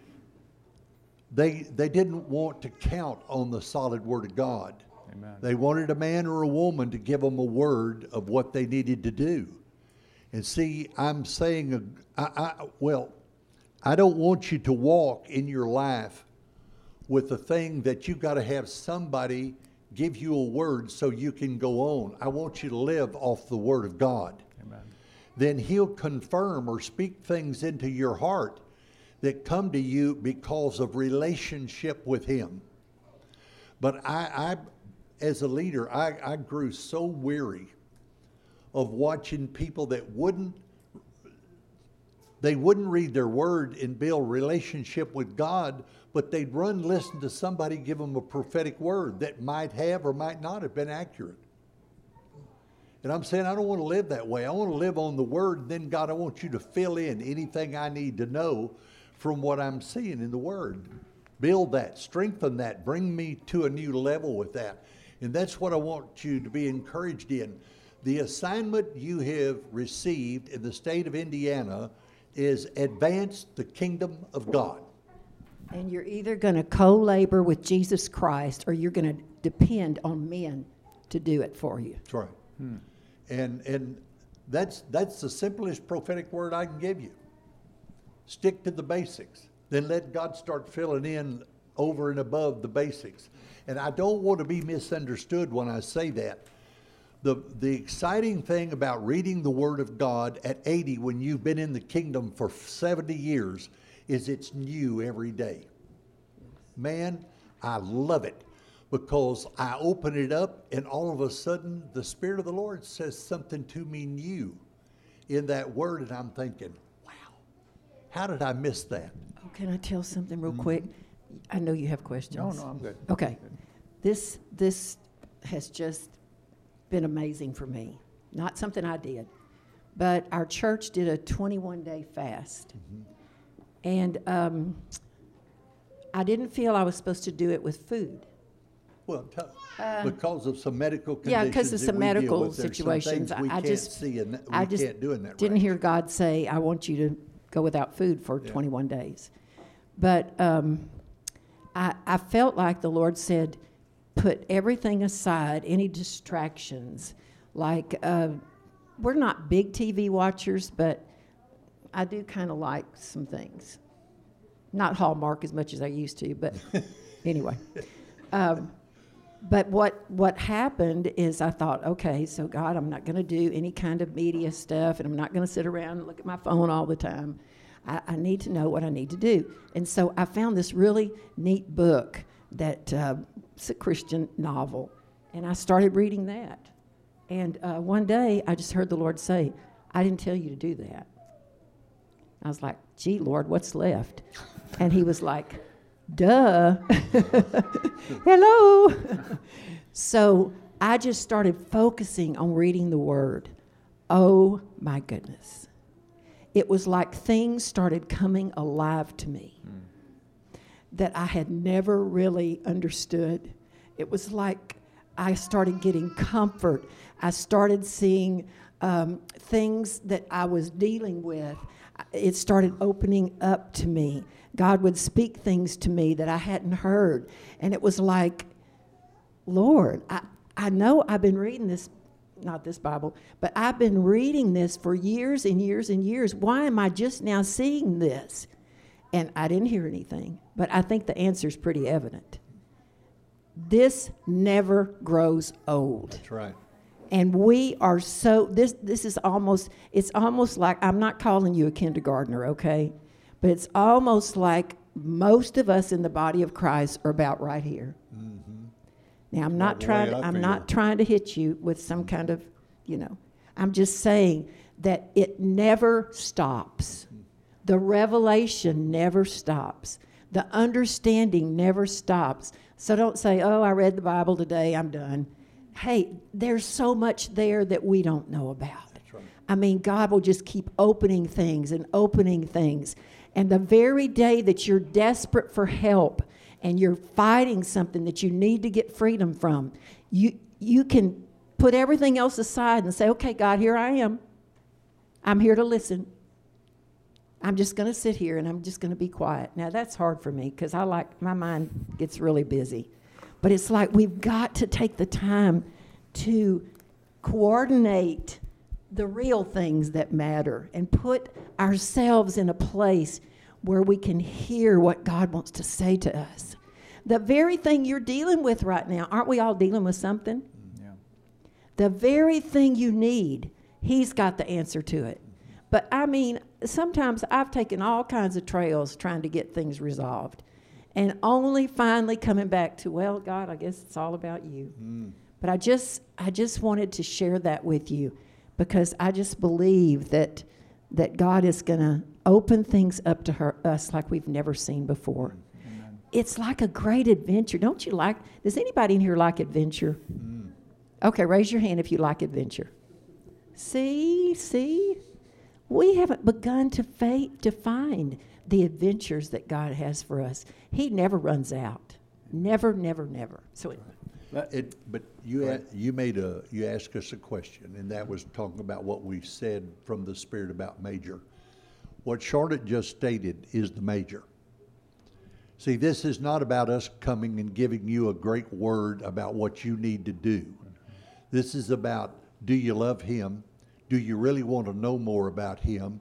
They they didn't want to count on the solid Word of God. Amen. They wanted a man or a woman to give them a word of what they needed to do. And see, I'm saying, I, I, well, I don't want you to walk in your life with the thing that you've got to have somebody give you a word so you can go on. I want you to live off the Word of God. Amen. Then He'll confirm or speak things into your heart that come to you because of relationship with Him. But I, I as a leader, I, I grew so weary of watching people that wouldn't, they wouldn't read their word and build relationship with God, but they'd run listen to somebody give them a prophetic word that might have or might not have been accurate. And I'm saying I don't want to live that way. I want to live on the Word. Then, God, I want you to fill in anything I need to know from what I'm seeing in the Word. Build that, strengthen that, bring me to a new level with that. And that's what I want you to be encouraged in. The assignment you have received in the state of Indiana is advance the kingdom of God. And you're either going to co-labor with Jesus Christ or you're going to depend on men to do it for you. That's right. Hmm. And and that's that's the simplest prophetic word I can give you. Stick to the basics. Then let God start filling in over and above the basics. And I don't want to be misunderstood when I say that. The the exciting thing about reading the Word of God at eighty when you've been in the kingdom for seventy years is it's new every day. Man, I love it. Because I open it up and all of a sudden the Spirit of the Lord says something to me new in that word, and I'm thinking, wow, how did I miss that? Oh, can I tell something real mm-hmm. quick? I know you have questions. No, no, I'm good. Okay. This this has just been amazing for me. Not something I did, but our church did a twenty-one day fast. Mm-hmm. And um, I didn't feel I was supposed to do it with food. Well, t- uh, because of some medical conditions. Yeah, because of some medical with, situations. Some we I can't just, see and we I just can't do in that didn't range. hear God say, I want you to go without food for yeah. twenty-one days. But um, I, I felt like the Lord said, put everything aside, any distractions. Like, uh, we're not big T V watchers, but I do kind of like some things. Not Hallmark as much as I used to, but anyway. Um, But what, what happened is I thought, okay, so God, I'm not going to do any kind of media stuff, and I'm not going to sit around and look at my phone all the time. I, I need to know what I need to do. And so I found this really neat book that uh, it's a Christian novel, and I started reading that. And uh, one day I just heard the Lord say, I didn't tell you to do that. I was like, gee, Lord, what's left? And he was like, duh. Hello. So I just started focusing on reading the Word. Oh, my goodness. It was like things started coming alive to me mm. that I had never really understood. It was like I started getting comfort. I started seeing um, things that I was dealing with. it started opening up to me. God would speak things to me that I hadn't heard. And it was like, Lord, I, I know I've been reading this, not this Bible, but I've been reading this for years and years and years. Why am I just now seeing this? And I didn't hear anything, but I think the answer is pretty evident. This never grows old. That's right. And we are so, this this is almost, it's almost like, I'm not calling you a kindergartner, okay? But it's almost like most of us in the body of Christ are about right here. Mm-hmm. Now, I'm About not the trying, way to, I I'm feel. not trying to hit you with some kind of, you know, I'm just saying that it never stops. The revelation never stops. The understanding never stops. So don't say, oh, I read the Bible today, I'm done. Hey, there's so much there that we don't know about. That's right. I mean, God will just keep opening things and opening things. And the very day that you're desperate for help and you're fighting something that you need to get freedom from, you you can put everything else aside and say, okay, God, here I am. I'm here to listen. I'm just going to sit here and I'm just going to be quiet. Now, that's hard for me because I like, my mind gets really busy. But it's like we've got to take the time to coordinate the real things that matter and put ourselves in a place where we can hear what God wants to say to us. The very thing you're dealing with right now, aren't we all dealing with something? Yeah. The very thing you need, He's got the answer to it. But I mean, sometimes I've taken all kinds of trails trying to get things resolved, and only finally coming back to, well, God, I guess it's all about you. Mm. But I just, I just wanted to share that with you because I just believe that that God is going to open things up to her, us like we've never seen before. Amen. It's like a great adventure. Don't you like, does anybody in here like adventure? Mm. Okay, raise your hand if you like adventure. See, see? We haven't begun to fa- to find the adventures that God has for us. He never runs out. Never, never, never. So it, It, but you a, you made a you asked us a question, and that was talking about what we said from the Spirit about major. What Charlotte just stated is the major. See, this is not about us coming and giving you a great word about what you need to do. This is about, do you love Him? Do you really want to know more about Him?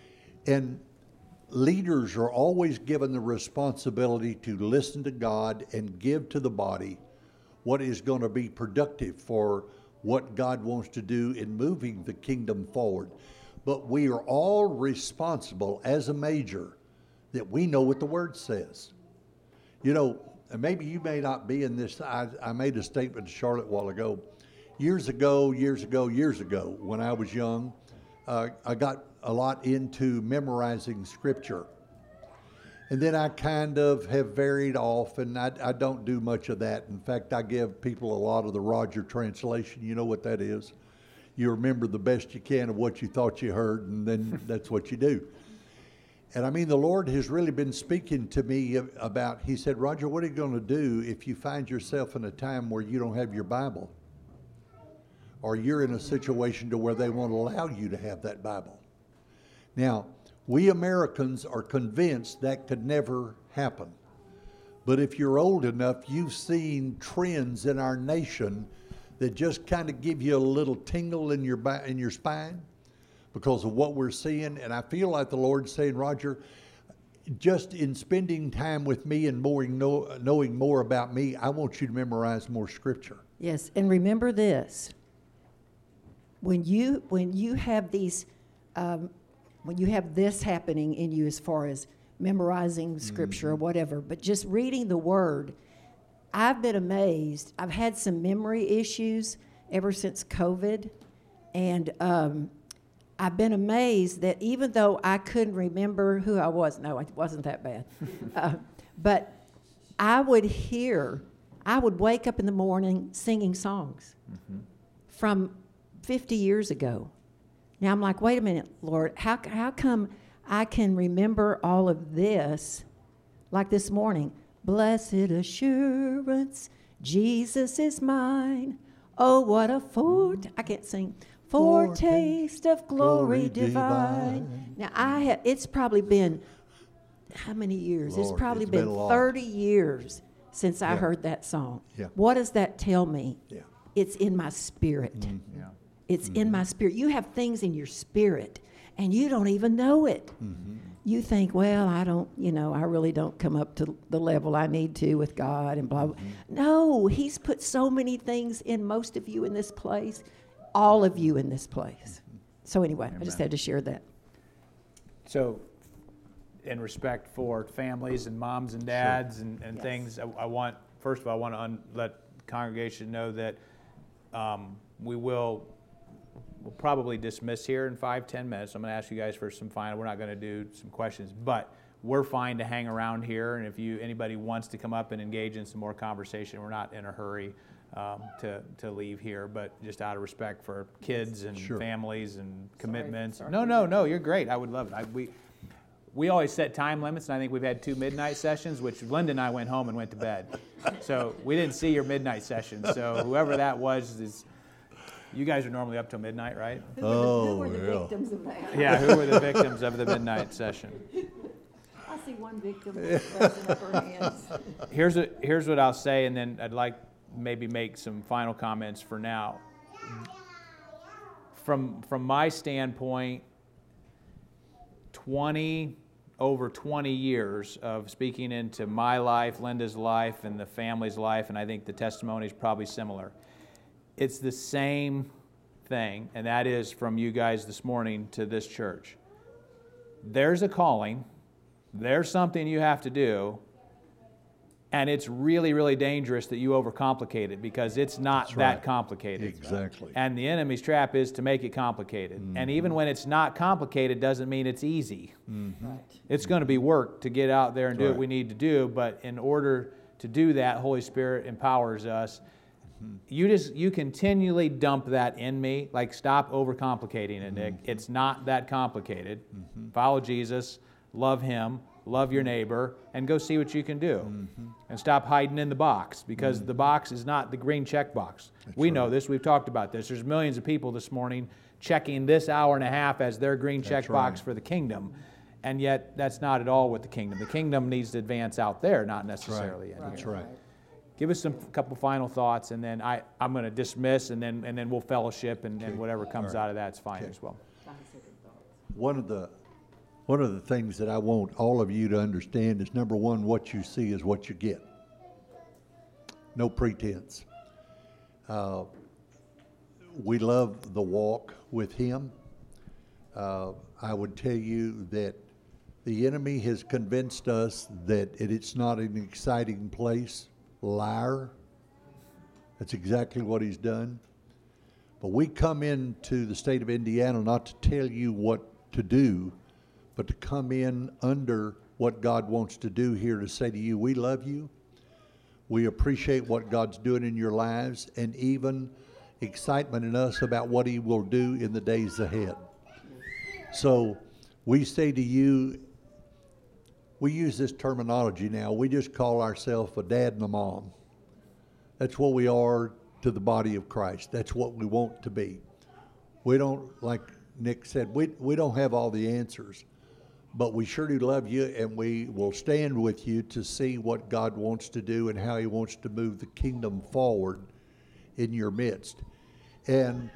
And leaders are always given the responsibility to listen to God and give to the body what is going to be productive for what God wants to do in moving the kingdom forward. But we are all responsible as a major that we know what the Word says. You know, and maybe you may not be in this. I, I made a statement to Charlotte a while ago. Years ago, years ago, years ago, when I was young, uh, I got a lot into memorizing Scripture. And then I kind of have varied off, and I, I don't do much of that. In fact, I give people a lot of the Roger translation. You know what that is? You remember the best you can of what you thought you heard, and then that's what you do. And I mean, the Lord has really been speaking to me about, He said, Roger, what are you going to do if you find yourself in a time where you don't have your Bible? Or you're in a situation to where they won't allow you to have that Bible. Now, we Americans are convinced that could never happen. But if you're old enough, you've seen trends in our nation that just kind of give you a little tingle in your in your spine because of what we're seeing. And I feel like the Lord's saying, Roger, just in spending time with me and more know, knowing more about me, I want you to memorize more Scripture. yes, and remember this. When you when you have these, um, when you have this happening in you as far as memorizing Scripture or whatever, but just reading the Word, I've been amazed. I've had some memory issues ever since COVID, and um, I've been amazed that even though I couldn't remember who I was, no, it wasn't that bad, uh, but I would hear, I would wake up in the morning singing songs Mm-hmm. from fifty years ago. Now I'm like, wait a minute, Lord, how how come I can remember all of this like this morning? Blessed assurance, Jesus is mine. Oh, what a fort, I can't sing. Foretaste of glory glory divine. divine. Now, I have, it's probably been, how many years? it's Lord, probably it's been been, a lot. thirty years since I Yeah. heard that song. Yeah. What does that tell me? Yeah. It's in my spirit. Yeah. It's in my spirit. You have things in your spirit, and you don't even know it. You think, well, I don't, you know, I really don't come up to the level I need to with God and blah, blah. No, He's put so many things in most of you in this place, all of you in this place. So anyway, I just Amen. had to share that. So, in respect for families and moms and dads and, and Yes. things, I, I want, first of all, I want to un, let the congregation know that um, we will we'll probably dismiss here in five, ten minutes. I'm going to ask you guys for some final, we're not going to do some questions, but we're fine to hang around here. And if you anybody wants to come up and engage in some more conversation, we're not in a hurry um, to, to leave here, but just out of respect for kids and Sure. families and commitments. sorry. No, no, no, you're great. I would love it. I, we, we always set time limits, and I think we've had two midnight sessions, which Linda and I went home and went to bed. So we didn't see your midnight session. So whoever that was is, you guys are normally up till midnight, right? Who were the, who Oh, were the yeah. victims of that? Yeah, who were the victims of the midnight session? I see one victim raising up her hands. Here's a, here's what I'll say, and then I'd like maybe make some final comments for now. From from my standpoint, twenty over twenty years of speaking into my life, Linda's life, and the family's life, and I think the testimony is probably similar. It's the same thing, and that is from you guys this morning to this church. There's a calling, there's something you have to do, and it's really, really dangerous that you overcomplicate it because it's not That's that right. complicated. Exactly. And the enemy's trap is to make it complicated. And even when it's not complicated doesn't mean it's easy. Right. It's going to be work to get out there and do Right. what we need to do, but in order to do that, Holy Spirit empowers us. You just you continually dump that in me. Like, stop overcomplicating it, Nick. It's not that complicated. Follow Jesus, love Him, love your neighbor, and go see what you can do. And stop hiding in the box, because the box is not the green check box. We know this. We've talked about this. There's millions of people this morning checking this hour and a half as their green check box right. for the kingdom. And yet, that's not at all what the kingdom. The kingdom needs to advance out there, not necessarily in That's here. right. Give us some couple final thoughts, and then I, I'm going to dismiss, and then and then we'll fellowship, and, and whatever comes out of that's fine Okay. as well. One of the one of the things that I want all of you to understand is, number one, what you see is what you get. No pretense. Uh, we love the walk with Him. Uh, I would tell you that the enemy has convinced us that it, it's not an exciting place. Liar. That's exactly what he's done. But we come into the state of Indiana not to tell you what to do, but to come in under what God wants to do here, to say to you, we love you. We appreciate what God's doing in your lives, and even excitement in us about what He will do in the days ahead. So we say to you, we use this terminology now. We just call ourselves a dad and a mom. That's what we are to the body of Christ. That's what we want to be. We don't, like Nick said, we, we don't have all the answers, but we sure do love you, and we will stand with you to see what God wants to do and how He wants to move the kingdom forward in your midst. And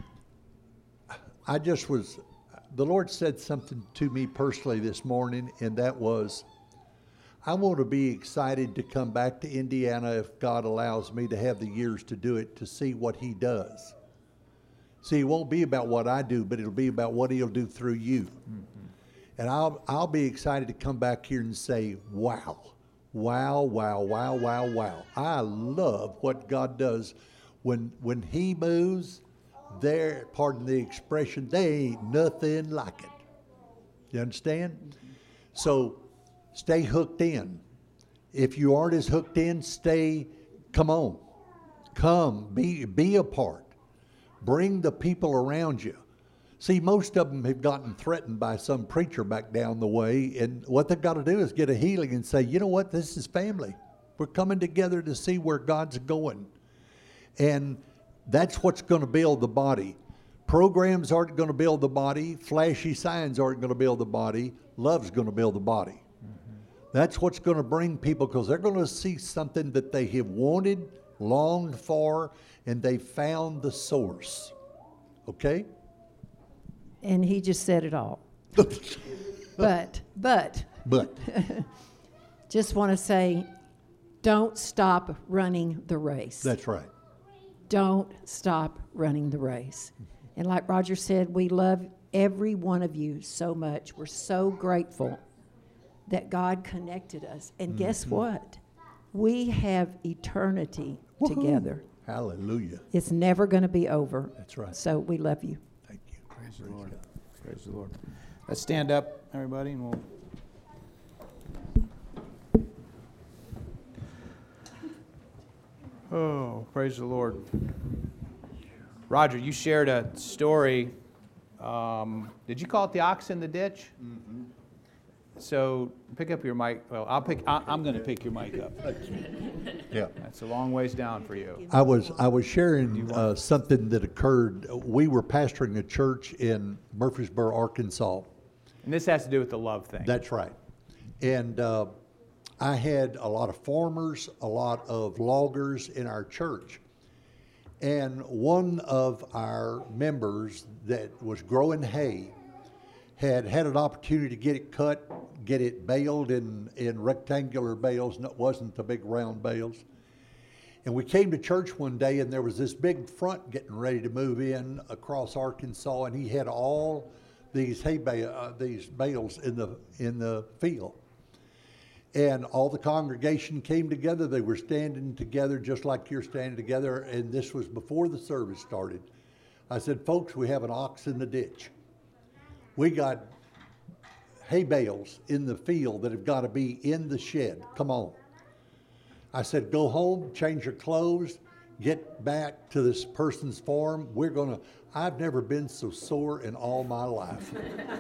I just was, the Lord said something to me personally this morning, and that was, I want to be excited to come back to Indiana if God allows me to have the years to do it, to see what He does. See, it won't be about what I do, but it'll be about what He'll do through you. Mm-hmm. And I'll I'll be excited to come back here and say, wow, wow, wow, wow, wow, wow. I love what God does. When when He moves, there, pardon the expression, there ain't nothing like it. You understand? Mm-hmm. So stay hooked in. If you aren't as hooked in, stay, come on. Come, be, be a part. Bring the people around you. See, most of them have gotten threatened by some preacher back down the way, and what they've got to do is get a healing and say, you know what, this is family. We're coming together to see where God's going. And that's what's going to build the body. Programs aren't going to build the body. Flashy signs aren't going to build the body. Love's going to build the body. Mm-hmm. That's what's going to bring people, because they're going to see something that they have wanted, longed for, and they found the source. Okay? And he just said it all. but, but, But, just want to say, don't stop running the race. that's right. Don't stop running the race. And like Roger said, we love every one of you so much. We're so grateful that God connected us. And guess what? We have eternity Woohoo. together. Hallelujah. It's never going to be over. That's right. So we love you. Thank you. Praise the Lord. Praise the Lord. Let's stand up, everybody, and we'll. Oh, praise the Lord. Roger, you shared a story. Um, did you call it the ox in the ditch? Mm-hmm. So pick up your mic. Well, I'll pick. I, I'm going to pick your mic up. Yeah. That's a long ways down for you. I was I was sharing uh, something that occurred. We were pastoring a church in Murfreesboro, Arkansas. And this has to do with the love thing. That's right. And uh, I had a lot of farmers, a lot of loggers in our church. And one of our members that was growing hay had had an opportunity to get it cut, get it baled in, in rectangular bales, and it wasn't the big round bales. And we came to church one day, and there was this big front getting ready to move in across Arkansas, and he had all these hay bale, uh, these bales in the in the field. And all the congregation came together. They were standing together just like you're standing together, and this was before the service started. I said, folks, we have an ox in the ditch. We got hay bales in the field that have got to be in the shed. Come on. I said, go home, change your clothes, get back to this person's farm. We're going to, I've never been so sore in all my life.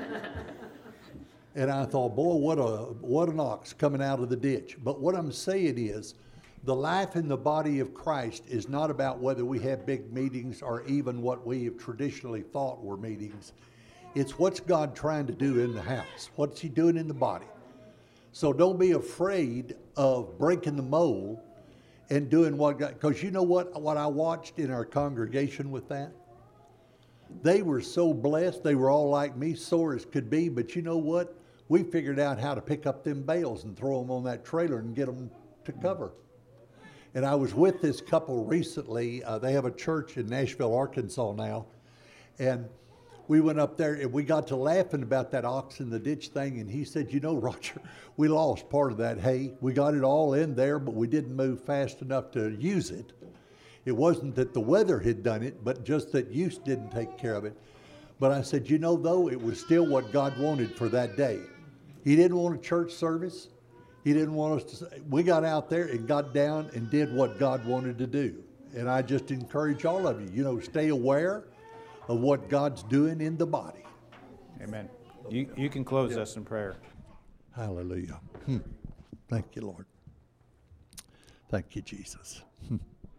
And I thought, boy, what a what an ox coming out of the ditch. But what I'm saying is, the life in the body of Christ is not about whether we have big meetings or even what we have traditionally thought were meetings. It's what's God trying to do in the house. What's he doing in the body? So don't be afraid of breaking the mold and doing what God, because you know what, what I watched in our congregation with that? They were so blessed. They were all like me, sore as could be. But you know what? We figured out how to pick up them bales and throw them on that trailer and get them to cover. And I was with this couple recently. Uh, they have a church in Nashville, Arkansas now. And we went up there and we got to laughing about that ox in the ditch thing. And he said, you know, Roger, we lost part of that hay. We got it all in there, but we didn't move fast enough to use it. It wasn't that the weather had done it, but just that use didn't take care of it. But I said, you know, though, it was still what God wanted for that day. He didn't want a church service. He didn't want us to say, we got out there and got down and did what God wanted to do. And I just encourage all of you, you know, stay aware of what God's doing in the body. Amen. You, you can close us in prayer. Hallelujah. Hmm. Thank you, Lord. Thank you, Jesus. Hmm.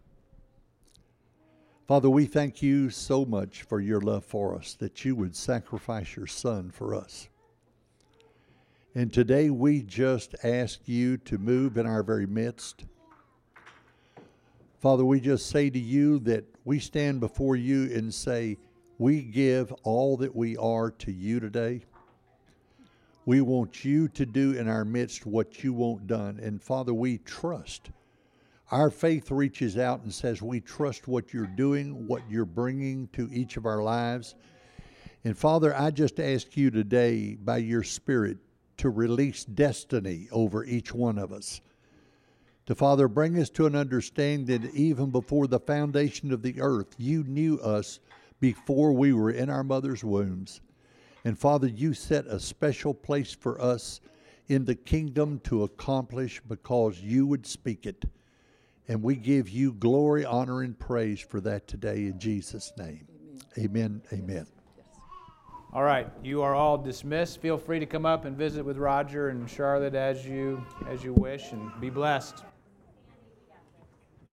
Father, we thank you so much for your love for us, that you would sacrifice your son for us. And today we just ask you to move in our very midst. Father, we just say to you that we stand before you and say, we give all that we are to you today. We want you to do in our midst what you want done. And Father, we trust. Our faith reaches out and says, we trust what you're doing, what you're bringing to each of our lives. And Father, I just ask you today, by your Spirit, to release destiny over each one of us. To, Father, bring us to an understanding that even before the foundation of the earth, you knew us before we were in our mother's wombs. And Father, you set a special place for us in the kingdom to accomplish because you would speak it. And we give you glory, honor, and praise for that today in Jesus' name. Amen. Amen. Amen. All right, you are all dismissed. Feel free to come up and visit with Roger and Charlotte as you as you wish, and be blessed.